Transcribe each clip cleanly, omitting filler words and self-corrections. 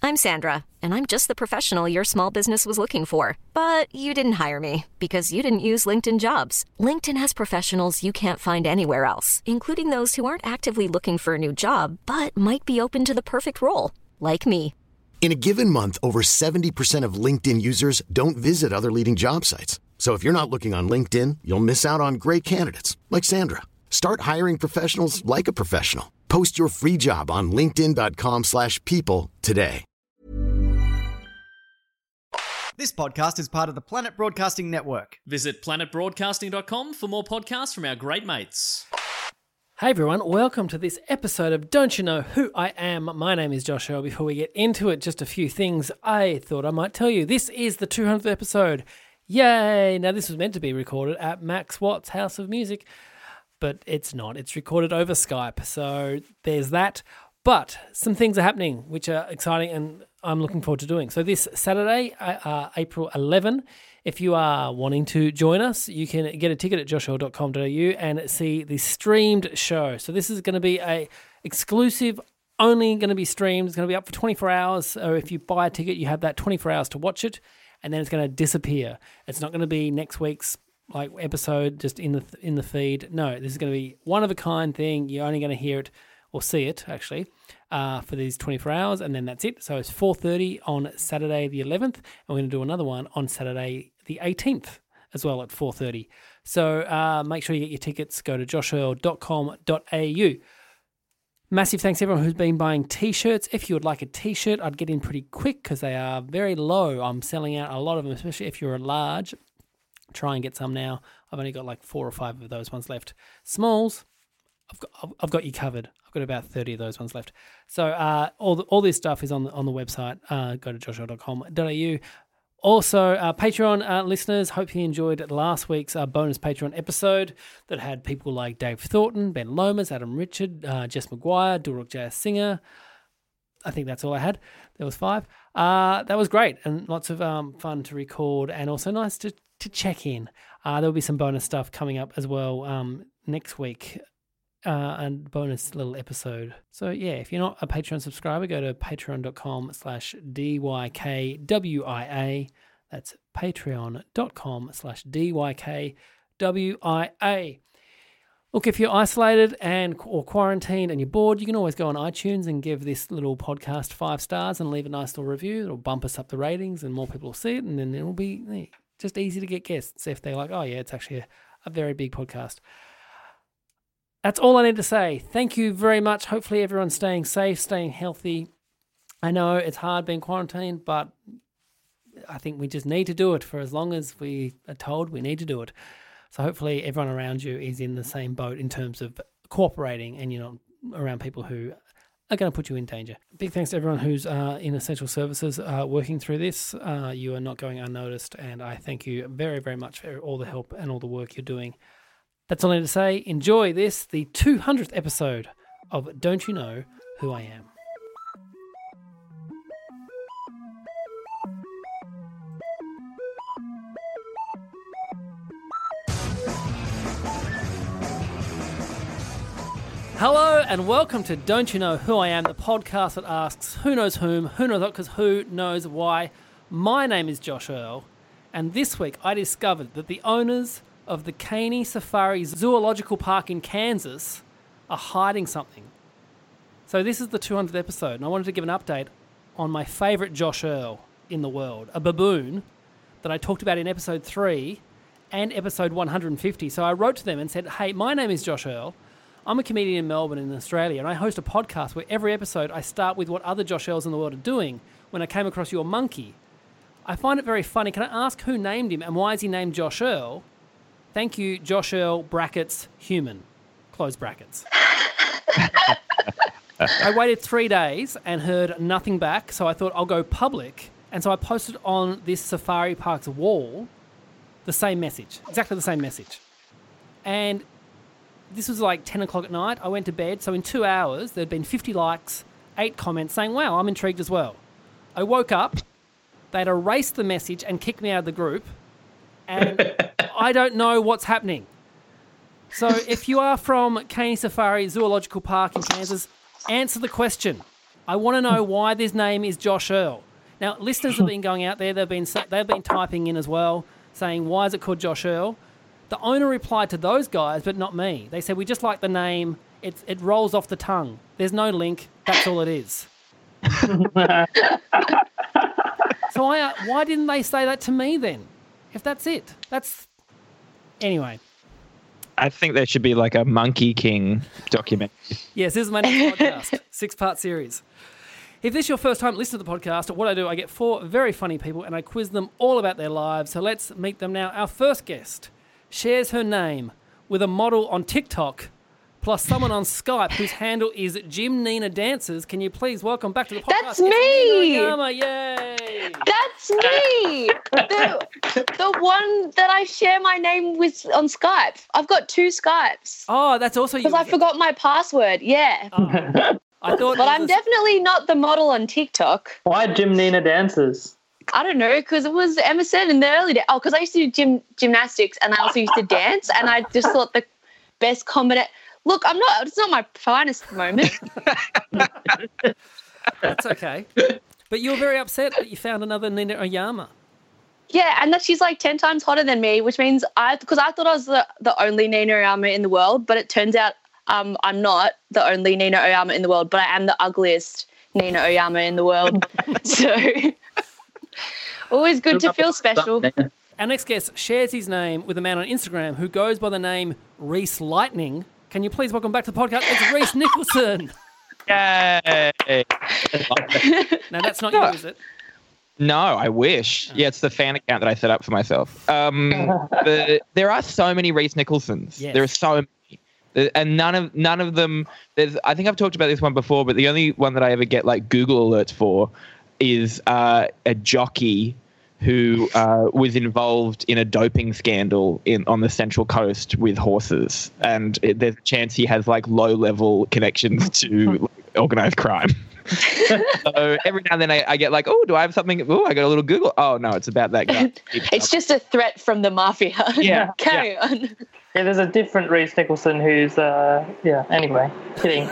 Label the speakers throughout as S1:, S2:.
S1: I'm Sandra, and I'm just the professional your small business was looking for. But you didn't hire me because you didn't use LinkedIn Jobs. LinkedIn has professionals you can't find anywhere else, including those who aren't actively looking for a new job, but might be open to the perfect role, like me.
S2: In a given month, over 70% of LinkedIn users don't visit other leading job sites. So if you're not looking on LinkedIn, you'll miss out on great candidates like Sandra. Start hiring professionals like a professional. Post your free job on linkedin.com/people today.
S3: This podcast is part of the Planet Broadcasting Network.
S4: Visit planetbroadcasting.com for more podcasts from our great mates.
S5: Hey everyone, welcome to this episode of Don't You Know Who I Am? My name is Josh Earl. Before we get into it, just a few things I thought I might tell you. This is the 200th episode. Yay! Now this was meant to be recorded at Max Watt's House of Music, but it's not. It's recorded over Skype, so there's that. But some things are happening which are exciting and I'm looking forward to doing. So this Saturday, April 11, if you are wanting to join us, you can get a ticket at joshearl.com.au and see the streamed show. So this is going to be a exclusive, only going to be streamed. It's going to be up for 24 hours. So if you buy a ticket, you have that 24 hours to watch it, and then it's going to disappear. It's not going to be next week's episode just in the feed. No, this is going to be one of a kind thing. You're only going to hear it or see it actually for these 24 hours, and then that's it. So it's 4:30 on Saturday the 11th, and we're going to do another one on Saturday the 18th as well at 4:30. So make sure you get your tickets. Go to joshearl.com.au. Massive thanks to everyone who's been buying T-shirts. If you would like a T-shirt, I'd get in pretty quick because they are very low. I'm selling out a lot of them, especially if you're a large. Try and get some now. I've only got like 4 or 5 of those ones left. Smalls, I've got you covered. I've got about 30 of those ones left. So all this stuff is on the website. Go to joshearl.com.au. Also, Patreon listeners, hope you enjoyed last week's bonus Patreon episode that had people like Dave Thornton, Ben Lomas, Adam Richard, Jess McGuire, Dilruk J.S. Singer. I think that's all I had. There was 5. That was great and lots of fun to record and also nice to check in. There'll be some bonus stuff coming up as well next week. And bonus little episode. So yeah, if you're not a Patreon subscriber, go to patreon.com/DYKWIA. That's patreon.com/DYKWIA. Look, if you're isolated or quarantined and you're bored, you can always go on iTunes and give this little podcast 5 stars and leave a nice little review. It'll bump us up the ratings and more people will see it, and then it'll be just easy to get guests if they're like, oh yeah, it's actually a very big podcast. That's all I need to say. Thank you very much. Hopefully everyone's staying safe, staying healthy. I know it's hard being quarantined, but I think we just need to do it for as long as we are told we need to do it. So hopefully everyone around you is in the same boat in terms of cooperating and you're not around people who are going to put you in danger. Big thanks to everyone who's in essential services working through this. You are not going unnoticed, and I thank you very, very much for all the help and all the work you're doing. That's all I need to say. Enjoy this, the 200th episode of Don't You Know Who I Am? Hello and welcome to Don't You Know Who I Am, the podcast that asks who knows whom, who knows what, because who knows why. My name is Josh Earl, and this week I discovered that the owners of the Caney Safari Zoological Park in Kansas are hiding something. So this is the 200th episode, and I wanted to give an update on my favourite Josh Earl in the world, a baboon that I talked about in episode 3 and episode 150. So I wrote to them and said, hey, my name is Josh Earl. I'm a comedian in Melbourne in Australia, and I host a podcast where every episode I start with what other Josh Earls in the world are doing. When I came across your monkey, I find it very funny. Can I ask who named him and why is he named Josh Earl? Thank you, Josh Earl, brackets, human, close brackets. I waited 3 days and heard nothing back, so I thought I'll go public. And so I posted on this safari park's wall the same message, exactly the same message. And this was like 10 o'clock at night. I went to bed. So in 2 hours, there'd been 50 likes, 8 comments saying, wow, I'm intrigued as well. I woke up, they'd erased the message and kicked me out of the group. And I don't know what's happening. So if you are from Caney Safari Zoological Park in Kansas, answer the question. I want to know why this name is Josh Earl. Now, listeners have been going out there. They've been typing in as well, saying, why is it called Josh Earl? The owner replied to those guys, but not me. They said, we just like the name. It rolls off the tongue. There's no link. That's all it is. So why didn't they say that to me then? If that's it. Anyway.
S6: I think there should be like a Monkey King documentary.
S5: Yes, this is my next podcast, 6-part series. If this is your first time listening to the podcast, what I do, I get 4 very funny people and I quiz them all about their lives. So let's meet them now. Our first guest shares her name with a model on TikTok plus someone on Skype whose handle is Jim Nina Dances. Can you please welcome back to the podcast?
S7: That's me!
S5: Nina Oyama, yay!
S7: That's me! The one that I share my name with on Skype. I've got 2 Skypes.
S5: Oh, that's also you.
S7: Because I forgot my password, yeah.
S5: Oh. I thought
S7: but I'm definitely not the model on TikTok.
S8: Why Jim Nina Dances?
S7: I don't know, because it was Emerson in the early days. Oh, because I used to do gymnastics and I also used to dance, and I just thought the best combination. Look, it's not my finest moment.
S5: That's okay. But you were very upset that you found another Nina Oyama.
S7: Yeah, and that she's like 10 times hotter than me, which means because I thought I was the only Nina Oyama in the world, but it turns out I'm not the only Nina Oyama in the world, but I am the ugliest Nina Oyama in the world. So always good to feel special.
S5: Our next guest shares his name with a man on Instagram who goes by the name Reese Lightning. Can you please welcome back to the podcast? It's Reese Nicholson.
S6: Yay!
S5: No, that's not you, is it?
S6: No, I wish. Yeah, it's the fan account that I set up for myself. There are so many Reese Nicholsons. Yes. There are so many. And none of them, I think I've talked about this one before, but the only one that I ever get like Google alerts for is a jockey who was involved in a doping scandal on the Central Coast with horses. And there's a chance he has like low-level connections to organised crime. So every now and then I get like, oh, do I have something? Oh, I got a little Google. Oh, no, it's about that guy.
S7: It's just a threat from the mafia.
S6: Yeah.
S7: Carry on.
S8: Yeah, there's a different Reese Nicholson who's, anyway, kidding.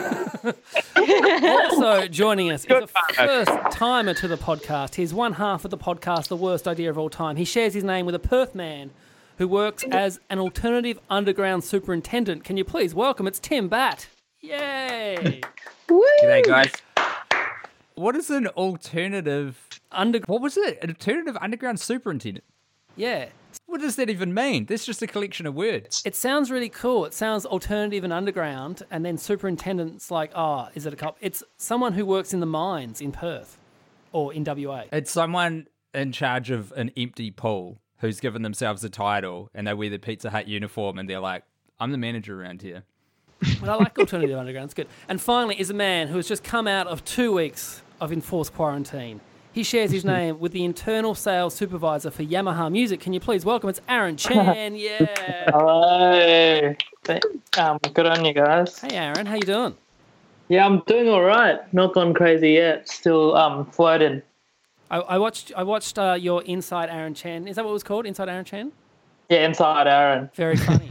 S5: Also joining us is a first-timer to the podcast. He's one half of the podcast, The Worst Idea of All Time. He shares his name with a Perth man who works as an alternative underground superintendent. Can you please welcome? It's Tim Batt. Yay!
S7: Woo!
S9: G'day, guys. What is an alternative... What was it? An alternative underground superintendent?
S5: Yeah.
S9: What does that even mean? That's just a collection of words.
S5: It sounds really cool. It sounds alternative and underground, and then superintendent's like, is it a cop? It's someone who works in the mines in Perth or in WA.
S9: It's someone in charge of an empty pool who's given themselves a title, and they wear the Pizza Hut uniform, and they're like, I'm the manager around here.
S5: But I like alternative underground. It's good. And finally is a man who has just come out of 2 weeks of enforced quarantine. He shares his name with the internal sales supervisor for Yamaha Music. Can you please welcome? It's Aaron Chen. Yeah.
S8: Hello. Good on you guys.
S5: Hey, Aaron. How you doing?
S8: Yeah, I'm doing all right. Not gone crazy yet. Still floating.
S5: I watched your Inside Aaron Chen. Is that what it was called? Inside Aaron Chen?
S8: Yeah, Inside Aaron.
S5: Very funny.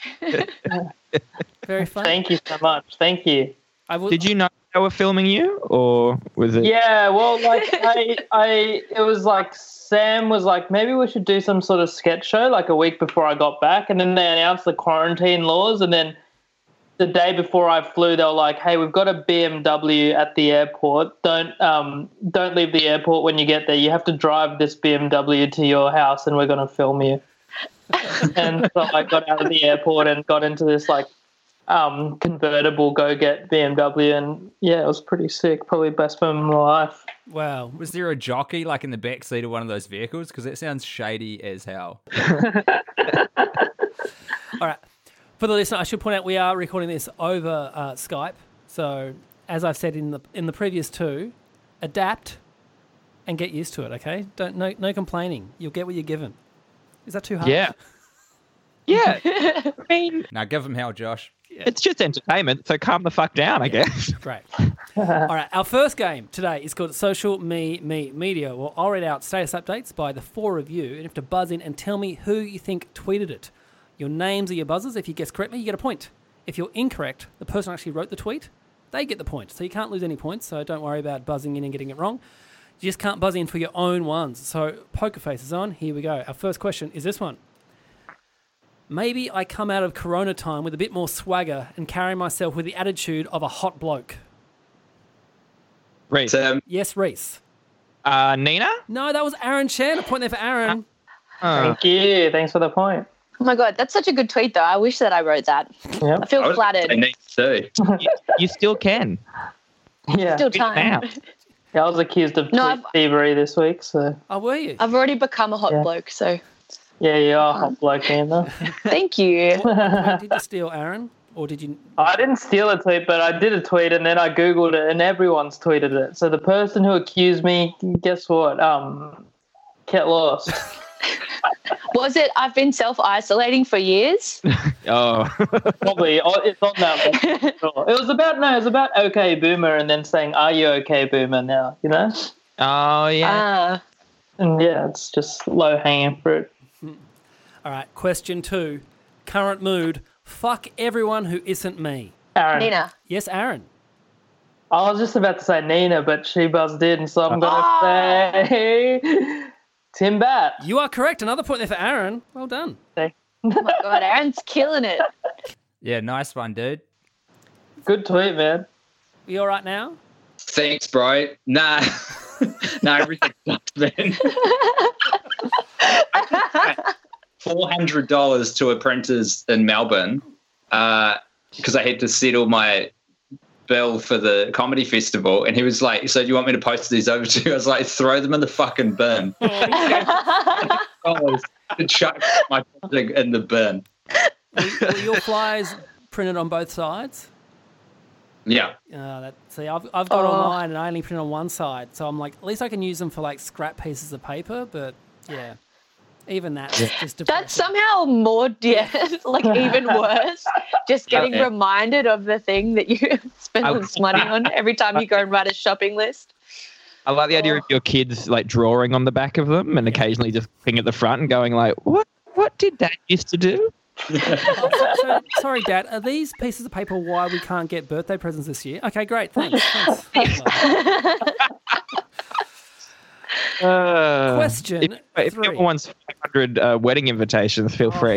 S5: Very funny.
S8: Thank you so much. Thank you.
S6: Did you know they were filming you, or was it?
S8: Yeah, well, like it was like Sam was like, maybe we should do some sort of sketch show like a week before I got back, and then they announced the quarantine laws, and then the day before I flew, they were like, hey, we've got a BMW at the airport. Don't leave the airport when you get there. You have to drive this BMW to your house, and we're going to film you. And so I got out of the airport and got into this like convertible go-get BMW, and yeah, it was pretty sick. Probably best film of my life.
S5: Wow.
S9: Was there a jockey like in the back seat of one of those vehicles? Because that sounds shady as hell.
S5: All right. For the listener, I should point out we are recording this over Skype. So as I've said in the previous 2, adapt and get used to it. Okay. No complaining. You'll get what you're given. Is that too hard?
S6: Yeah. Yeah. I mean,
S9: now give him hell, Josh.
S6: It's just entertainment, so calm the fuck down, I guess.
S5: Great. All right, our first game today is called Social Me Media. Well, I'll read out status updates by the 4 of you, and you have to buzz in and tell me who you think tweeted it. Your names are your buzzers. If you guess correctly, you get a point. If you're incorrect, the person who actually wrote the tweet, they get the point. So you can't lose any points, so don't worry about buzzing in and getting it wrong. You just can't buzz in for your own ones. So Poker Face is on. Here we go. Our first question is this one. Maybe I come out of Corona time with a bit more swagger and carry myself with the attitude of a hot bloke.
S6: Reese.
S5: Yes, Reese.
S6: Nina?
S5: No, that was Aaron Chen. A point there for Aaron.
S8: Thank you. Thanks for the point.
S7: Oh my God, that's such a good tweet, though. I wish that I wrote that.
S8: Yep.
S7: I feel flattered.
S10: I need to.
S6: You still can.
S8: Yeah.
S7: Still time.
S8: Yeah, I was accused of
S7: No,
S8: tweet thievery this week, so.
S5: Oh, were you?
S7: I've already become a hot bloke, so
S8: Yeah, you are a hot bloke, Nina.
S7: thank you.
S5: Wait, did you steal Aaron? Or did you...
S8: I didn't steal a tweet, but I did a tweet and then I Googled it and everyone's tweeted it. So the person who accused me, guess what? Get lost.
S7: Was it I've been self-isolating for years?
S6: Oh.
S8: Probably. It's on that one. It was about OK Boomer and then saying, are you OK Boomer now, you know?
S6: Oh, yeah.
S8: And yeah, it's just low-hanging fruit.
S5: All right, question 2. Current mood. Fuck everyone who isn't me.
S8: Aaron.
S7: Nina.
S5: Yes, Aaron.
S8: I was just about to say Nina, but she buzzed in, so I'm going to say Tim Bat.
S5: You are correct. Another point there for Aaron. Well done.
S7: Oh my God, Aaron's killing it.
S9: Yeah, nice one, dude.
S8: Good tweet, man.
S5: You all right now?
S10: Thanks, bro. Nah. No, everything sucks, man. $400 to a printer's in Melbourne because I had to settle my bill for the comedy festival, and he was like, so do you want me to post these over to you? I was like, throw them in the fucking bin. To chuck my printing in the bin.
S5: Were your flyers printed on both sides?
S10: Yeah.
S5: See, I've got on mine and I only print on one side, so I'm like, at least I can use them for like scrap pieces of paper, but yeah. Even that's just depressing.
S7: That's somehow more, like even worse. Just getting reminded of the thing that you spend all this money on every time you go and write a shopping list.
S6: I like the idea of your kids like drawing on the back of them and occasionally just looking at the front and going like, what did Dad used to do?
S5: Sorry, Dad, are these pieces of paper why we can't get birthday presents this year? Okay, great, thanks. Question
S6: if
S5: 3.
S6: anyone wants 500 wedding invitations, feel free.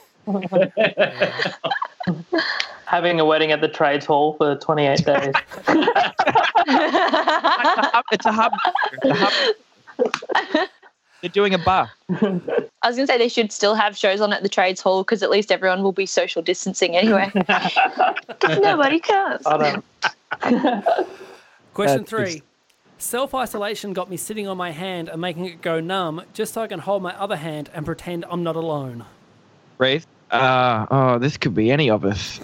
S8: Having a wedding at the trades hall for 28 days.
S6: It's a hub. They're doing a bar.
S7: I was going to say they should still have shows on at the trades hall because at least everyone will be social distancing anyway. Nobody cares.
S5: Question 3. Self-isolation got me sitting on my hand and making it go numb just so I can hold my other hand and pretend I'm not alone.
S6: Reese? This could be any of us.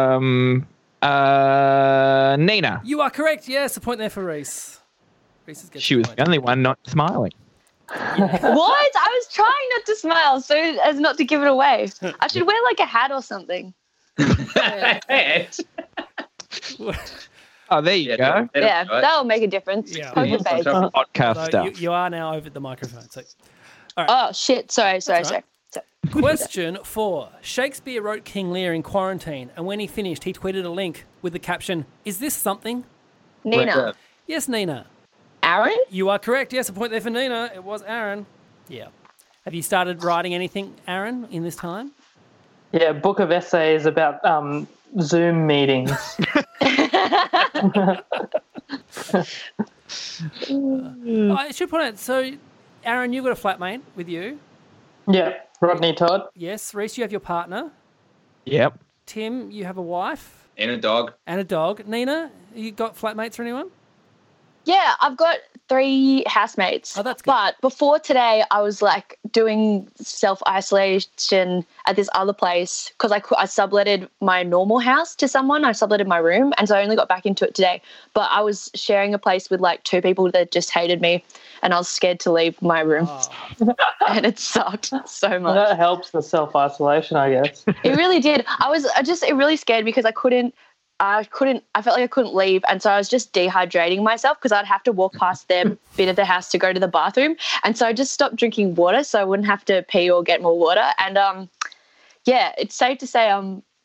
S6: Nina.
S5: You are correct. Yes, a point there for Reese.
S6: She was the only one not smiling.
S7: What? I was trying not to smile so as not to give it away. I should wear like a hat or something.
S6: Oh, there you go.
S7: Yeah, that'll make a difference.
S5: Yeah.
S7: Poker face.
S6: Podcast
S5: So
S6: stuff.
S5: you are now over the microphone. So,
S7: Oh, shit. Sorry.
S5: question 4. Shakespeare wrote King Lear in quarantine, and when he finished, he tweeted a link with the caption, "Is this something?"
S7: Nina.
S5: Yes, Nina.
S7: Aaron?
S5: You are correct. Yes, a point there for Nina. It was Aaron. Yeah. Have you started writing anything, Aaron, in this time?
S8: Yeah, book of essays about Zoom meetings.
S5: I should point out, so, Aaron, you've got a flatmate with you.
S8: Yeah, Rodney Todd.
S5: Yes. Reese, you have your partner.
S6: Yep.
S5: Tim, you have a wife.
S10: And a dog.
S5: And a dog. Nina, you got flatmates or anyone?
S7: Yeah, I've got 3 housemates.
S5: Oh, that's good.
S7: But before today, I was like doing self-isolation at this other place because I subletted my normal house to someone. I subletted my room, and so I only got back into it today. But I was sharing a place with like 2 people that just hated me, and I was scared to leave my room. And it sucked so much.
S8: That helps the self-isolation, I guess.
S7: It really did. It really scared because I felt like I couldn't leave. And so I was just dehydrating myself because I'd have to walk past their bit of the house to go to the bathroom. And so I just stopped drinking water so I wouldn't have to pee or get more water. And, it's safe to say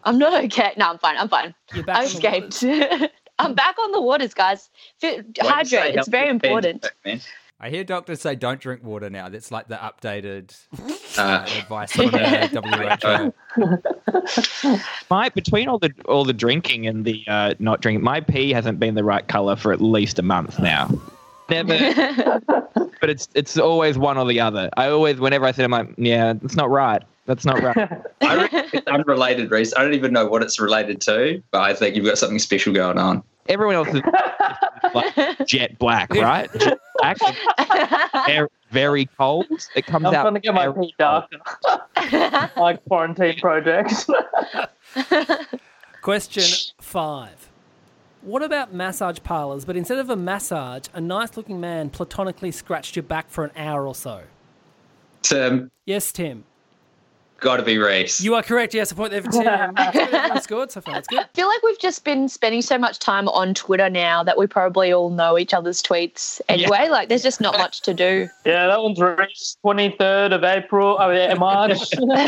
S7: I'm not okay. No, I'm fine. I'm fine.
S5: You're back
S7: I
S5: on the
S7: escaped. I'm back on the waters, guys. Hydrate. It's very important.
S9: I hear doctors say don't drink water now. That's like the updated advice from the WHO.
S6: Between all the drinking and the not drinking, my pee hasn't been the right color for at least a month now. Never, but it's always one or the other. I always, whenever I say, I'm like, yeah, it's not right. That's not right.
S10: I reckon it's unrelated, Reese. I don't even know what it's related to, but I think you've got something special going on.
S6: Everyone else is like jet black, right? Jet black, very, very cold. It comes out.
S8: I'm going to get my pee darker. Like quarantine projects.
S5: Question 5. What about massage parlours, but instead of a massage, a nice-looking man platonically scratched your back for an hour or so?
S10: Tim.
S5: Yes, Tim.
S10: Got to be Reese.
S5: You are correct. Yes, a point there for Tim. Everyone's good so far. That's good.
S7: I feel like we've just been spending so much time on Twitter now that we probably all know each other's tweets anyway. Like, there's just not much to do.
S8: Yeah, that one's Reese. 23rd of April. Oh, yeah, March.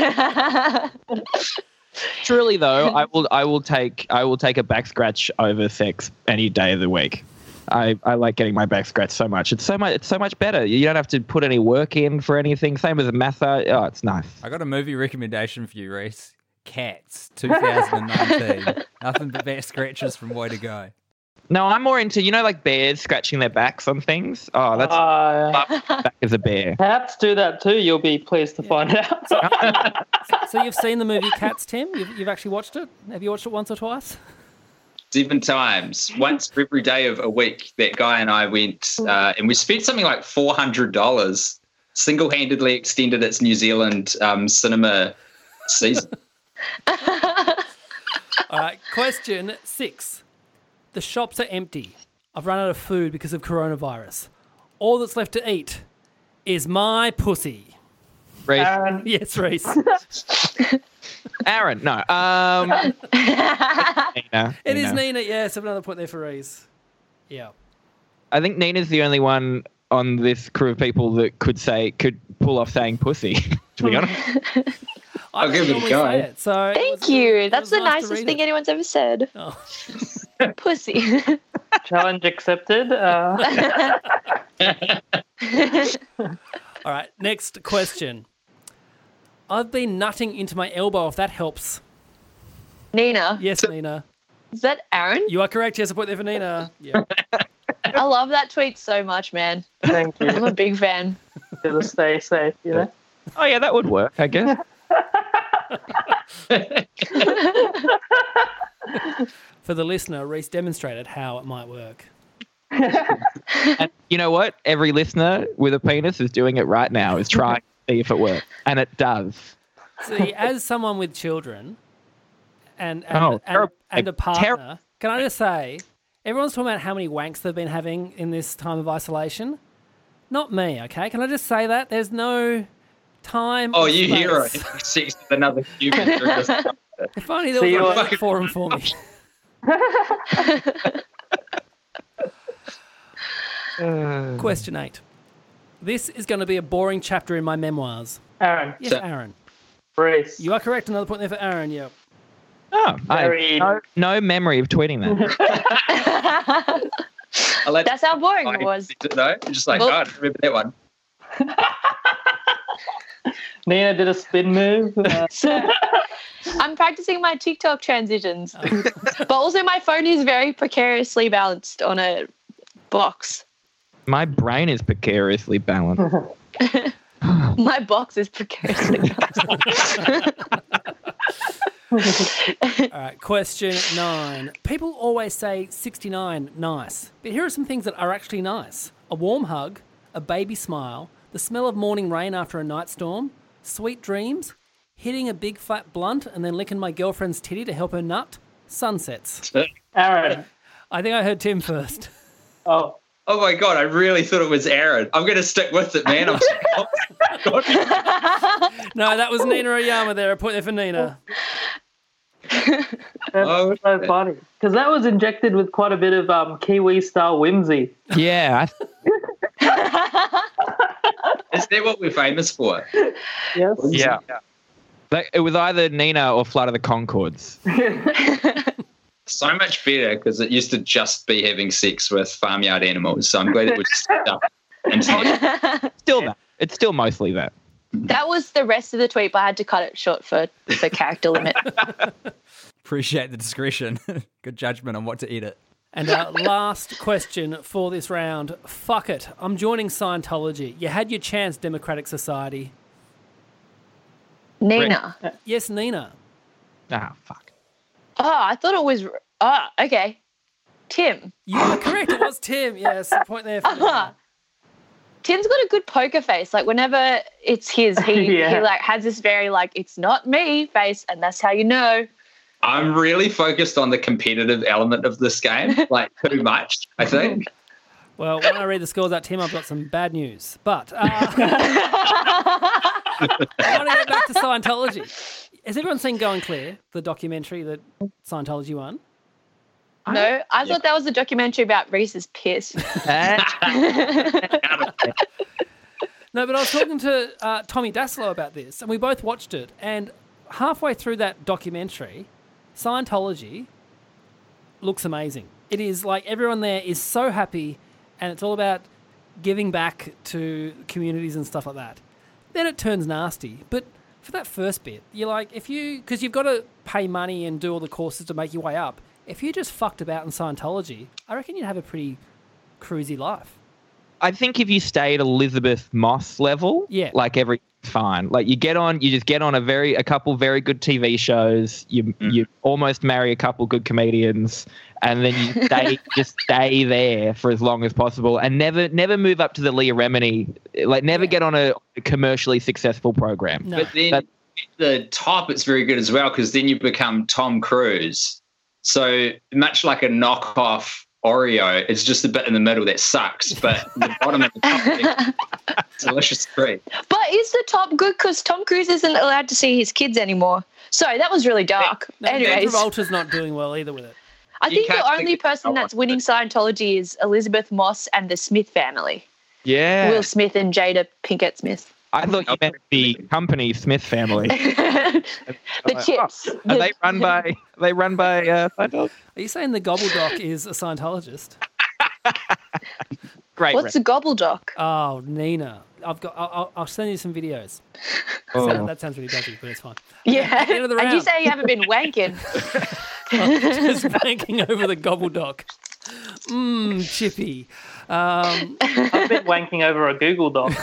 S6: Truly though, I will take a back scratch over sex any day of the week. I like getting my back scratched so much. It's so much better. You don't have to put any work in for anything. Same as a massage. Oh, it's nice.
S9: I got a movie recommendation for you, Reese. Cats, 2019. Nothing but back scratches from Way to Go.
S6: No, I'm more into, like bears scratching their backs on things. Oh, that's back as a bear.
S8: Cats do that too, you'll be pleased to find out.
S5: So you've seen the movie Cats, Tim? You've actually watched it? Have you watched it once or twice?
S10: 7 times. Once for every day of a week, that guy and I went and we spent something like $400, single-handedly extended its New Zealand cinema season.
S5: All right, question 6. The shops are empty. I've run out of food because of coronavirus. All that's left to eat is my pussy.
S6: Reese?
S5: Yes, Reese.
S6: Aaron, no. Nina.
S5: It is Nina, yes. Another point there for Reese. Yeah.
S6: I think Nina's the only one on this crew of people that could pull off saying pussy, to be honest.
S10: I'll give it a go.
S7: Thank you. That's the nicest thing anyone's ever said.
S5: Oh.
S7: Pussy.
S8: Challenge accepted.
S5: All right, next question. I've been nutting into my elbow, if that helps.
S7: Nina.
S5: Yes, Nina.
S7: Is that Aaron?
S5: You are correct. Yes, a point there for Nina. Yeah.
S7: I love that tweet so much, man.
S8: Thank you.
S7: I'm a big fan.
S8: To stay safe, you know?
S6: Oh, yeah, that would work, I guess.
S5: For the listener, Reese demonstrated how it might work.
S6: And you know what? Every listener with a penis is doing it right now, is trying to see if it works. And it does.
S5: See, as someone with children and a partner, can I just say, everyone's talking about how many wanks they've been having in this time of isolation. Not me, okay? Can I just say that? There's no time.
S10: Oh, you hero. Sex with another human.
S5: If only there was a forum for me. Question 8. This is going to be a boring chapter in my memoirs.
S8: Aaron.
S5: Yes, Aaron.
S8: Reese.
S5: You are correct. Another point there for Aaron, yep.
S6: Oh, I have no memory of tweeting that.
S7: That's how boring it was.
S10: No, just like, I don't remember that one.
S8: Nina did a spin move.
S7: I'm practicing my TikTok transitions. But also my phone is very precariously balanced on a box.
S6: My brain is precariously balanced.
S7: My box is precariously balanced.
S5: All right, question 9. People always say 69, nice. But here are some things that are actually nice. A warm hug, a baby smile, the smell of morning rain after a night storm, sweet dreams, hitting a big fat blunt and then licking my girlfriend's titty to help her nut, sunsets.
S8: Aaron.
S5: I think I heard Tim first.
S8: Oh.
S10: Oh my God, I really thought it was Aaron. I'm going to stick with it, man.
S5: No, that was Nina Oyama there. A point there for Nina.
S8: That's so funny. Because that was injected with quite a bit of Kiwi-style whimsy.
S6: Yeah.
S10: Is that what we're famous for?
S8: Yes.
S6: Yeah. Like, it was either Nina or Flight of the Conchords.
S10: So much better because it used to just be having sex with farmyard animals. So I'm glad it was just up.
S6: Still that. It's still mostly that.
S7: That was the rest of the tweet, but I had to cut it short for character limit.
S9: Appreciate the discretion. Good judgment on what to edit.
S5: And our last question for this round. Fuck it. I'm joining Scientology. You had your chance, Democratic Society.
S7: Nina.
S5: Yes, Nina.
S6: Ah, fuck.
S7: Oh, I thought it was... Oh, okay. Tim.
S5: You are correct. It was Tim. Yes, point there for Nina.
S7: Tim's got a good poker face. Like, whenever it's his, he like has this very, like, it's not me face, and that's how you know.
S10: I'm really focused on the competitive element of this game, like too much, I think.
S5: Well, when I read the scores out, Tim, I've got some bad news. But I want to get back to Scientology. Has everyone seen Going Clear, the documentary that Scientology won?
S7: No, I thought that was a documentary about Reese's piss.
S5: No, but I was talking to Tommy Daslow about this, and we both watched it. And halfway through that documentary, Scientology looks amazing. It is like everyone there is so happy, and it's all about giving back to communities and stuff like that. Then it turns nasty. But for that first bit, you're like, because you've got to pay money and do all the courses to make your way up. If you just fucked about in Scientology, I reckon you'd have a pretty cruisy life.
S6: I think if you stay at Elizabeth Moss level, like fine. Like you just get on a couple very good TV shows. You almost marry a couple good comedians, and then you stay there for as long as possible, and never move up to the Leah Remini. Like never get on a commercially successful program.
S10: No. But then at the top, it's very good as well because then you become Tom Cruise. So much like a knockoff Oreo, it's just the bit in the middle that sucks, but the bottom and the top is delicious treat.
S7: But is the top good because Tom Cruise isn't allowed to see his kids anymore? Sorry, that was really dark. Anyways,
S5: Dan Travolta's not doing well either with it.
S7: I think the only person that's winning Scientology is Elizabeth Moss and the Smith family.
S6: Yeah.
S7: Will Smith and Jada Pinkett Smith.
S6: I thought you meant the company Smith family.
S7: The chips.
S6: Are they run by Scientology?
S5: Are you saying the Gobbledoc is a Scientologist?
S6: Great.
S7: What's a Gobbledoc?
S5: Oh, Nina. I'll send you some videos.
S6: Oh.
S5: So that sounds really dodgy, but it's fine.
S7: Yeah. And you say you haven't been wanking.
S5: Just wanking over the Gobbledoc. Chippy.
S8: I've been wanking over a Google Doc.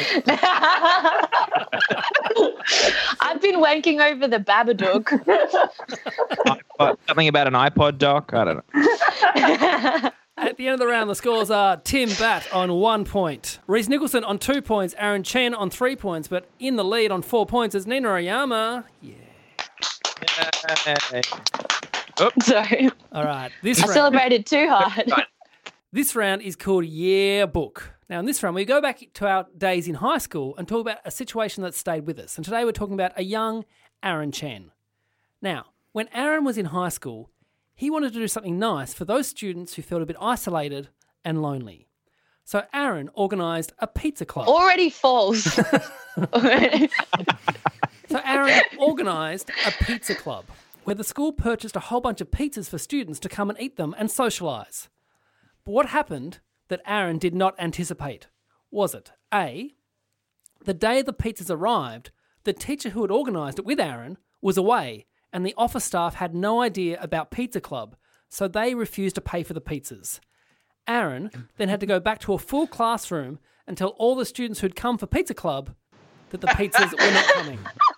S7: I've been wanking over the Babadook.
S6: Something about an iPod doc? I don't know.
S5: At the end of the round, the scores are Tim Batt on 1 point, Reese Nicholson on 2 points, Aaron Chen on 3 points, but in the lead on 4 points is Nina Oyama. Yeah.
S6: Oops.
S7: Sorry.
S5: All right.
S7: I celebrated too hard.
S5: This round is called Yearbook. Now, in this round, we go back to our days in high school and talk about a situation that stayed with us. And today we're talking about a young Aaron Chen. Now, when Aaron was in high school, he wanted to do something nice for those students who felt a bit isolated and lonely. So Aaron organised a pizza club.
S7: Already false.
S5: So Aaron organised a pizza club where the school purchased a whole bunch of pizzas for students to come and eat them and socialise. But what happened that Aaron did not anticipate? Was it A, the day the pizzas arrived, the teacher who had organised it with Aaron was away and the office staff had no idea about Pizza Club, so they refused to pay for the pizzas. Aaron then had to go back to a full classroom and tell all the students who'd come for Pizza Club that the pizzas were not coming.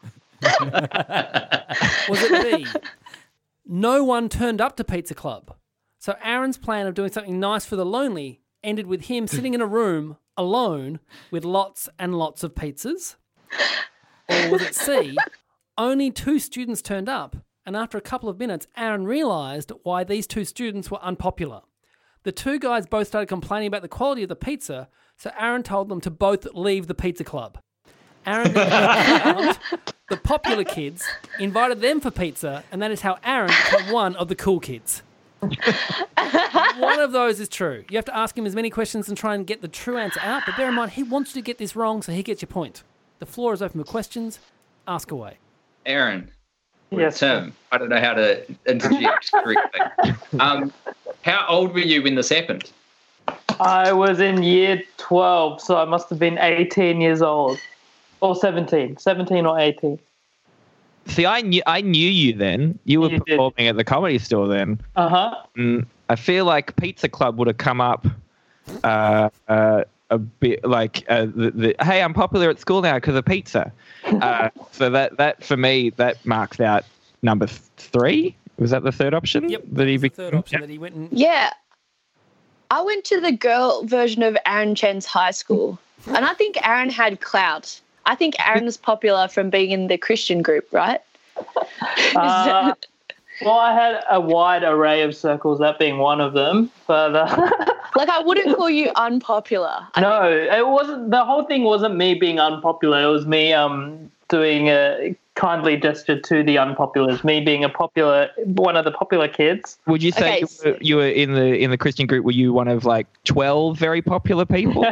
S5: Was it B, no one turned up to Pizza Club? So Aaron's plan of doing something nice for the lonely ended with him sitting in a room alone with lots and lots of pizzas? Or was it C, only 2 students turned up, and after a couple of minutes, Aaron realised why these 2 students were unpopular. The 2 guys both started complaining about the quality of the pizza, so Aaron told them to both leave the pizza club. Aaron found the popular kids, invited them for pizza, and that is how Aaron became one of the cool kids. One of those is true. You have to ask him as many questions and try and get the true answer out, but bear in mind, he wants you to get this wrong, so he gets your point. The floor is open for questions. Ask away.
S10: Aaron.
S8: Yes.
S10: Tim. I don't know how to interject correctly. How old were you when this happened?
S8: I was in year 12, so I must have been 18 years old. Or 17 or 18.
S6: See, I knew you then. You were performing at the Comedy Store then.
S8: Uh-huh.
S6: I feel like Pizza Club would have come up a bit like, hey, I'm popular at school now because of pizza. So that for me, that marks out number 3. Was that the third option?
S5: Yep,
S6: that he
S5: the third option that he went and...
S7: Yeah. I went to the girl version of Aaron Chen's high school, and I think Aaron had clout. I think Aaron was popular from being in the Christian group, right?
S8: Well, I had a wide array of circles, that being one of them. But
S7: like, I wouldn't call you unpopular.
S8: No, it wasn't. The whole thing wasn't me being unpopular. It was me doing a kindly gesture to the unpopulars. Me being one of the popular kids.
S6: Would you say you were in the Christian group? Were you one of like 12 very popular people?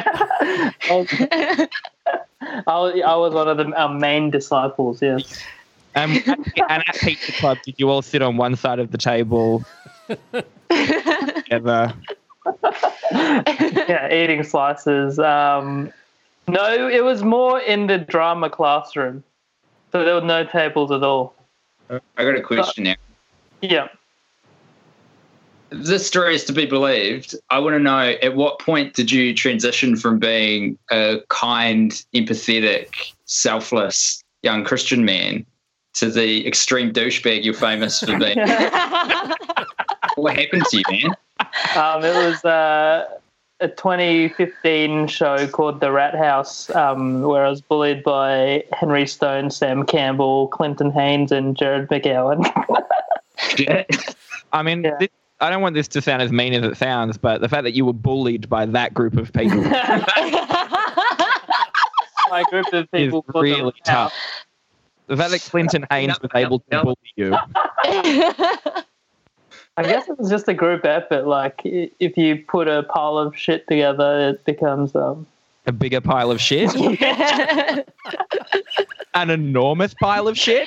S8: I was one of the main disciples, yes.
S6: And at Pizza Club, did you all sit on one side of the table together?
S8: Yeah, eating slices. No, it was more in the drama classroom. So there were no tables at all.
S10: I got a question now.
S8: Yeah.
S10: If this story is to be believed, I want to know, at what point did you transition from being a kind, empathetic, selfless young Christian man to the extreme douchebag you're famous for being? What happened to you, man?
S8: It was a 2015 show called The Rat House, where I was bullied by Henry Stone, Sam Campbell, Clinton Haynes, and Jared McGowan.
S6: I mean,
S8: Yeah.
S6: I don't want this to sound as mean as it sounds, but the fact that you were bullied by that group of people
S8: My group of people
S6: is really tough. The fact that Clinton Haynes was able to bully you.
S8: I guess it was just a group effort. Like, if you put a pile of shit together, it becomes
S6: A bigger pile of shit? An enormous pile of shit?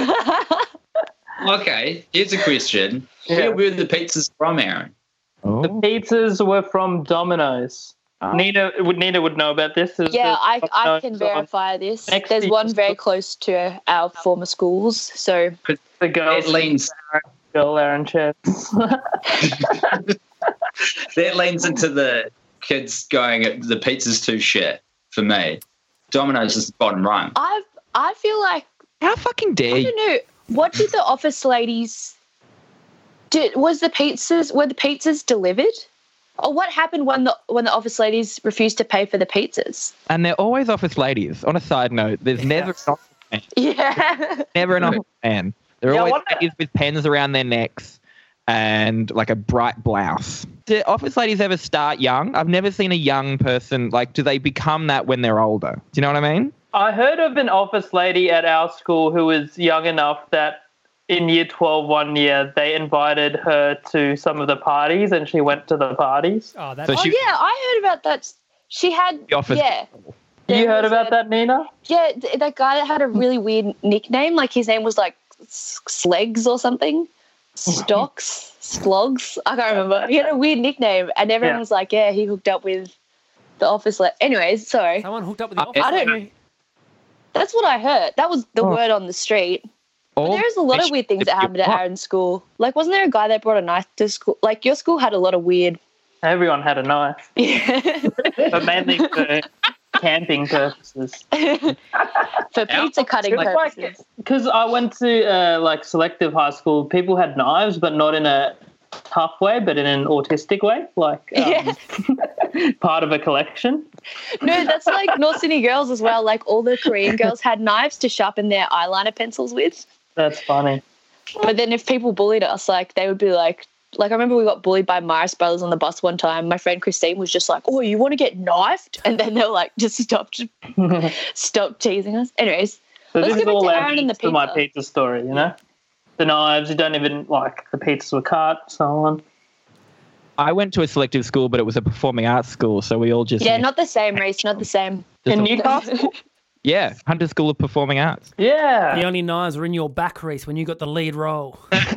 S10: Okay, here's a question.
S8: Yeah.
S10: Where were the pizzas from, Aaron?
S6: Oh.
S8: The pizzas were from Domino's. Nina would know about this.
S7: Yeah, I can verify this. There's one very close to our former schools. So
S8: The girls Aaron Chess.
S10: That leans into the kids going, the pizza's too shit for me. Domino's is the bottom rung.
S7: I feel like,
S6: How fucking dare
S7: I
S6: you?
S7: don't know, what did the office ladies do? Were the pizzas delivered? Or what happened when the office ladies refused to pay for the pizzas?
S6: And they're always office ladies. On a side note, there's never an office man.
S7: Yeah.
S6: Never an office man. They're always ladies with pens around their necks and like a bright blouse. Do office ladies ever start young? I've never seen a young person, like, do they become that when they're older? Do you know what I mean?
S8: I heard of an office lady at our school who was young enough that in year 12 one year they invited her to some of the parties and she went to the parties.
S5: Oh, that's...
S6: So
S7: Oh,
S6: she-
S7: yeah, I heard about that. She had,
S6: The office.
S7: yeah.
S8: You heard about that, Nina?
S7: Yeah, that guy that had a really weird nickname. Like, his name was like Slegs or something. Stocks? Slogs? I can't remember. He had a weird nickname and everyone was like, yeah, he hooked up with the office. Anyways, sorry.
S5: Someone hooked up with the office.
S7: I don't know. That's what I heard. That was the word on the street. But there's a lot of weird things that happened at Aaron's school. Like, wasn't there a guy that brought a knife to school? Like, your school had a lot of weird...
S8: Everyone had a knife,
S7: Yeah.
S8: but mainly for camping purposes.
S7: For pizza cutting purposes.
S8: Because I went to like selective high school, people had knives, but not in a tough way, but in an autistic way, like part of a collection.
S7: No, that's like North Sydney girls as well. Like, all the Korean girls had knives to sharpen their eyeliner pencils with.
S8: That's funny.
S7: But then if people bullied us, like, they would be like, I remember we got bullied by Morris Brothers on the bus one time. My friend Christine was just like, oh, you want to get knifed? And then they were like, just stop teasing us. Anyways,
S8: So
S7: let's
S8: this
S7: get
S8: is all
S7: back to Aaron and the
S8: to my
S7: pizza.
S8: pizza story, you know? The knives, you don't even, like, the pizzas were cut, so on.
S6: I went to a selective school, but it was a performing arts school, so we all just...
S7: Yeah, not the same, Reese, not the same.
S8: In Newcastle?
S6: Yeah, Hunter School of Performing Arts.
S8: Yeah.
S5: The only knives were in your back, Reese, when you got the lead role.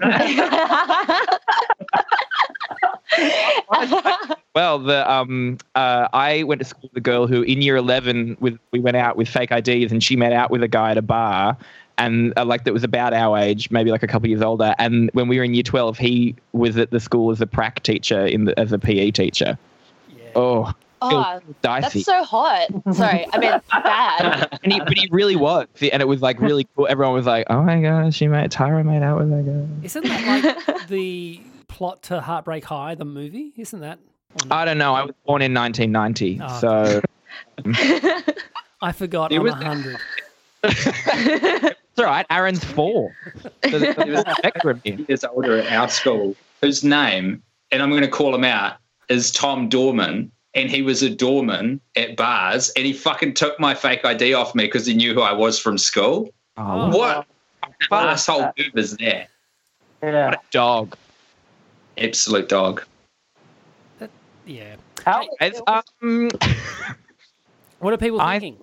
S6: Well, I went to school with a girl who, in year 11, we went out with fake IDs, and she met out with a guy at a bar, and that was about our age, maybe like a couple of years older. And when we were in year 12, he was at the school as a prac teacher as a PE teacher. Yeah. Oh, dicey.
S7: That's so hot. Sorry, I mean bad.
S6: But he really was, and it was like really cool. Everyone was like, "Oh my gosh, Tyra made out with that guy."
S5: Isn't that like the plot to Heartbreak High, the movie? Isn't that?
S6: I don't know. I was born in 1990, so
S5: I forgot. I'm 100.
S6: It's all right. Aaron's 4. So there's a spectrum here.
S10: He is older at our school, whose name, and I'm going to call him out, is Tom Dorman. And he was a doorman at bars, and he fucking took my fake ID off me because he knew who I was from school.
S6: Oh,
S10: what asshole move is that?
S8: Yeah.
S6: What a dog.
S10: Absolute dog.
S5: Yeah.
S6: What
S5: are people thinking?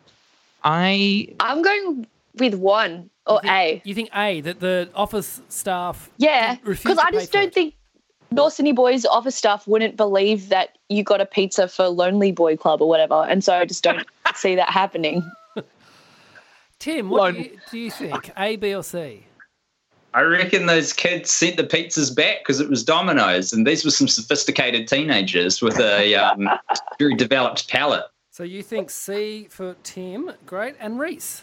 S7: I'm going with 1 or A.
S5: You think A, that the office staff?
S7: Yeah, because I just don't think North Sydney Boys office staff wouldn't believe that you got a pizza for Lonely Boy Club or whatever, and so I just don't see that happening.
S5: Tim, what do you think? A, B, or C?
S10: I reckon those kids sent the pizzas back because it was Domino's, and these were some sophisticated teenagers with a very developed palate.
S5: So you think C for Tim, great, and Reese?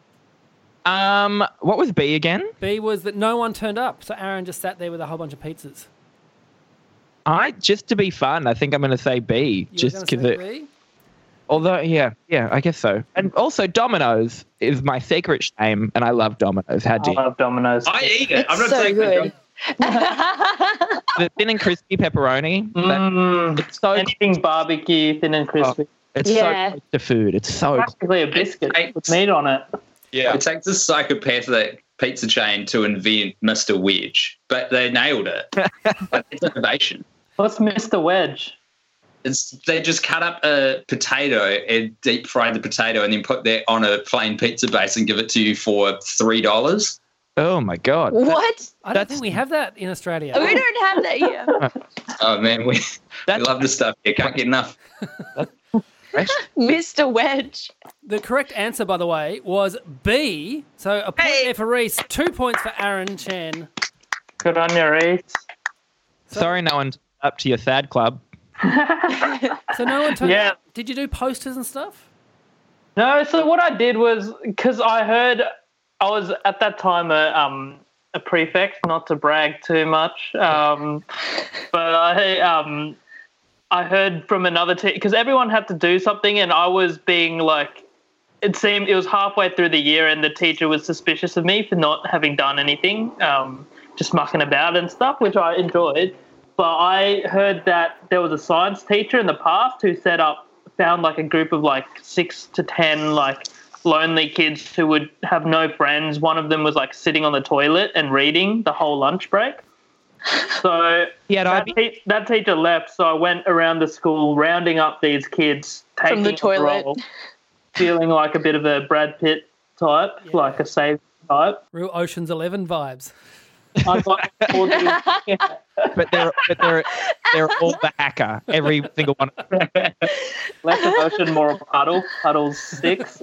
S6: What was B again?
S5: B was that no one turned up, so Aaron just sat there with a whole bunch of pizzas.
S6: Just to be fun, I think I'm going to say B. Just because although, yeah, I guess so. And also, Domino's is my secret shame, and I love Domino's. How do you?
S8: I love Domino's.
S10: I eat it. I'm not
S7: so
S10: saying
S7: good.
S6: The thin and crispy pepperoni. It's so
S8: anything barbecue, thin and crispy.
S6: It's so close to food. It's so
S8: practically a biscuit with meat on it.
S10: Yeah, it takes a psychopathic pizza chain to invent Mr. Wedge, but they nailed it. Like, it's innovation.
S8: What's Mr. Wedge?
S10: They just cut up a potato and deep fry the potato and then put that on a plain pizza base and give it to you for $3.
S6: Oh my God!
S7: What?
S5: I don't think we have that in Australia.
S7: We don't have that here.
S10: Oh man, we love this stuff. You can't get enough.
S7: Mr. Wedge.
S5: The correct answer, by the way, was B. So a point there for Reese, 2 points for Aaron Chan.
S8: Good on you, Reese.
S6: Sorry, no one's up to your sad club.
S5: So no one turned up. Did you do posters and stuff?
S8: No, so what I did was, because I heard, I was at that time a prefect, not to brag too much, but I heard from another teacher, because everyone had to do something, and I was being like, it was halfway through the year and the teacher was suspicious of me for not having done anything, just mucking about and stuff, which I enjoyed. But I heard that there was a science teacher in the past who found like a group of like 6 to 10 like lonely kids who would have no friends. One of them was like sitting on the toilet and reading the whole lunch break. So that teacher left, so I went around the school rounding up these kids, taking
S7: from the toilet,
S8: role, feeling like a bit of a Brad Pitt type, like a save type.
S5: Real Ocean's 11 vibes.
S8: I got all these,
S6: but they're all the hacker. Every single one.
S8: Less of Ocean, more of Puddle. Puddle's 6.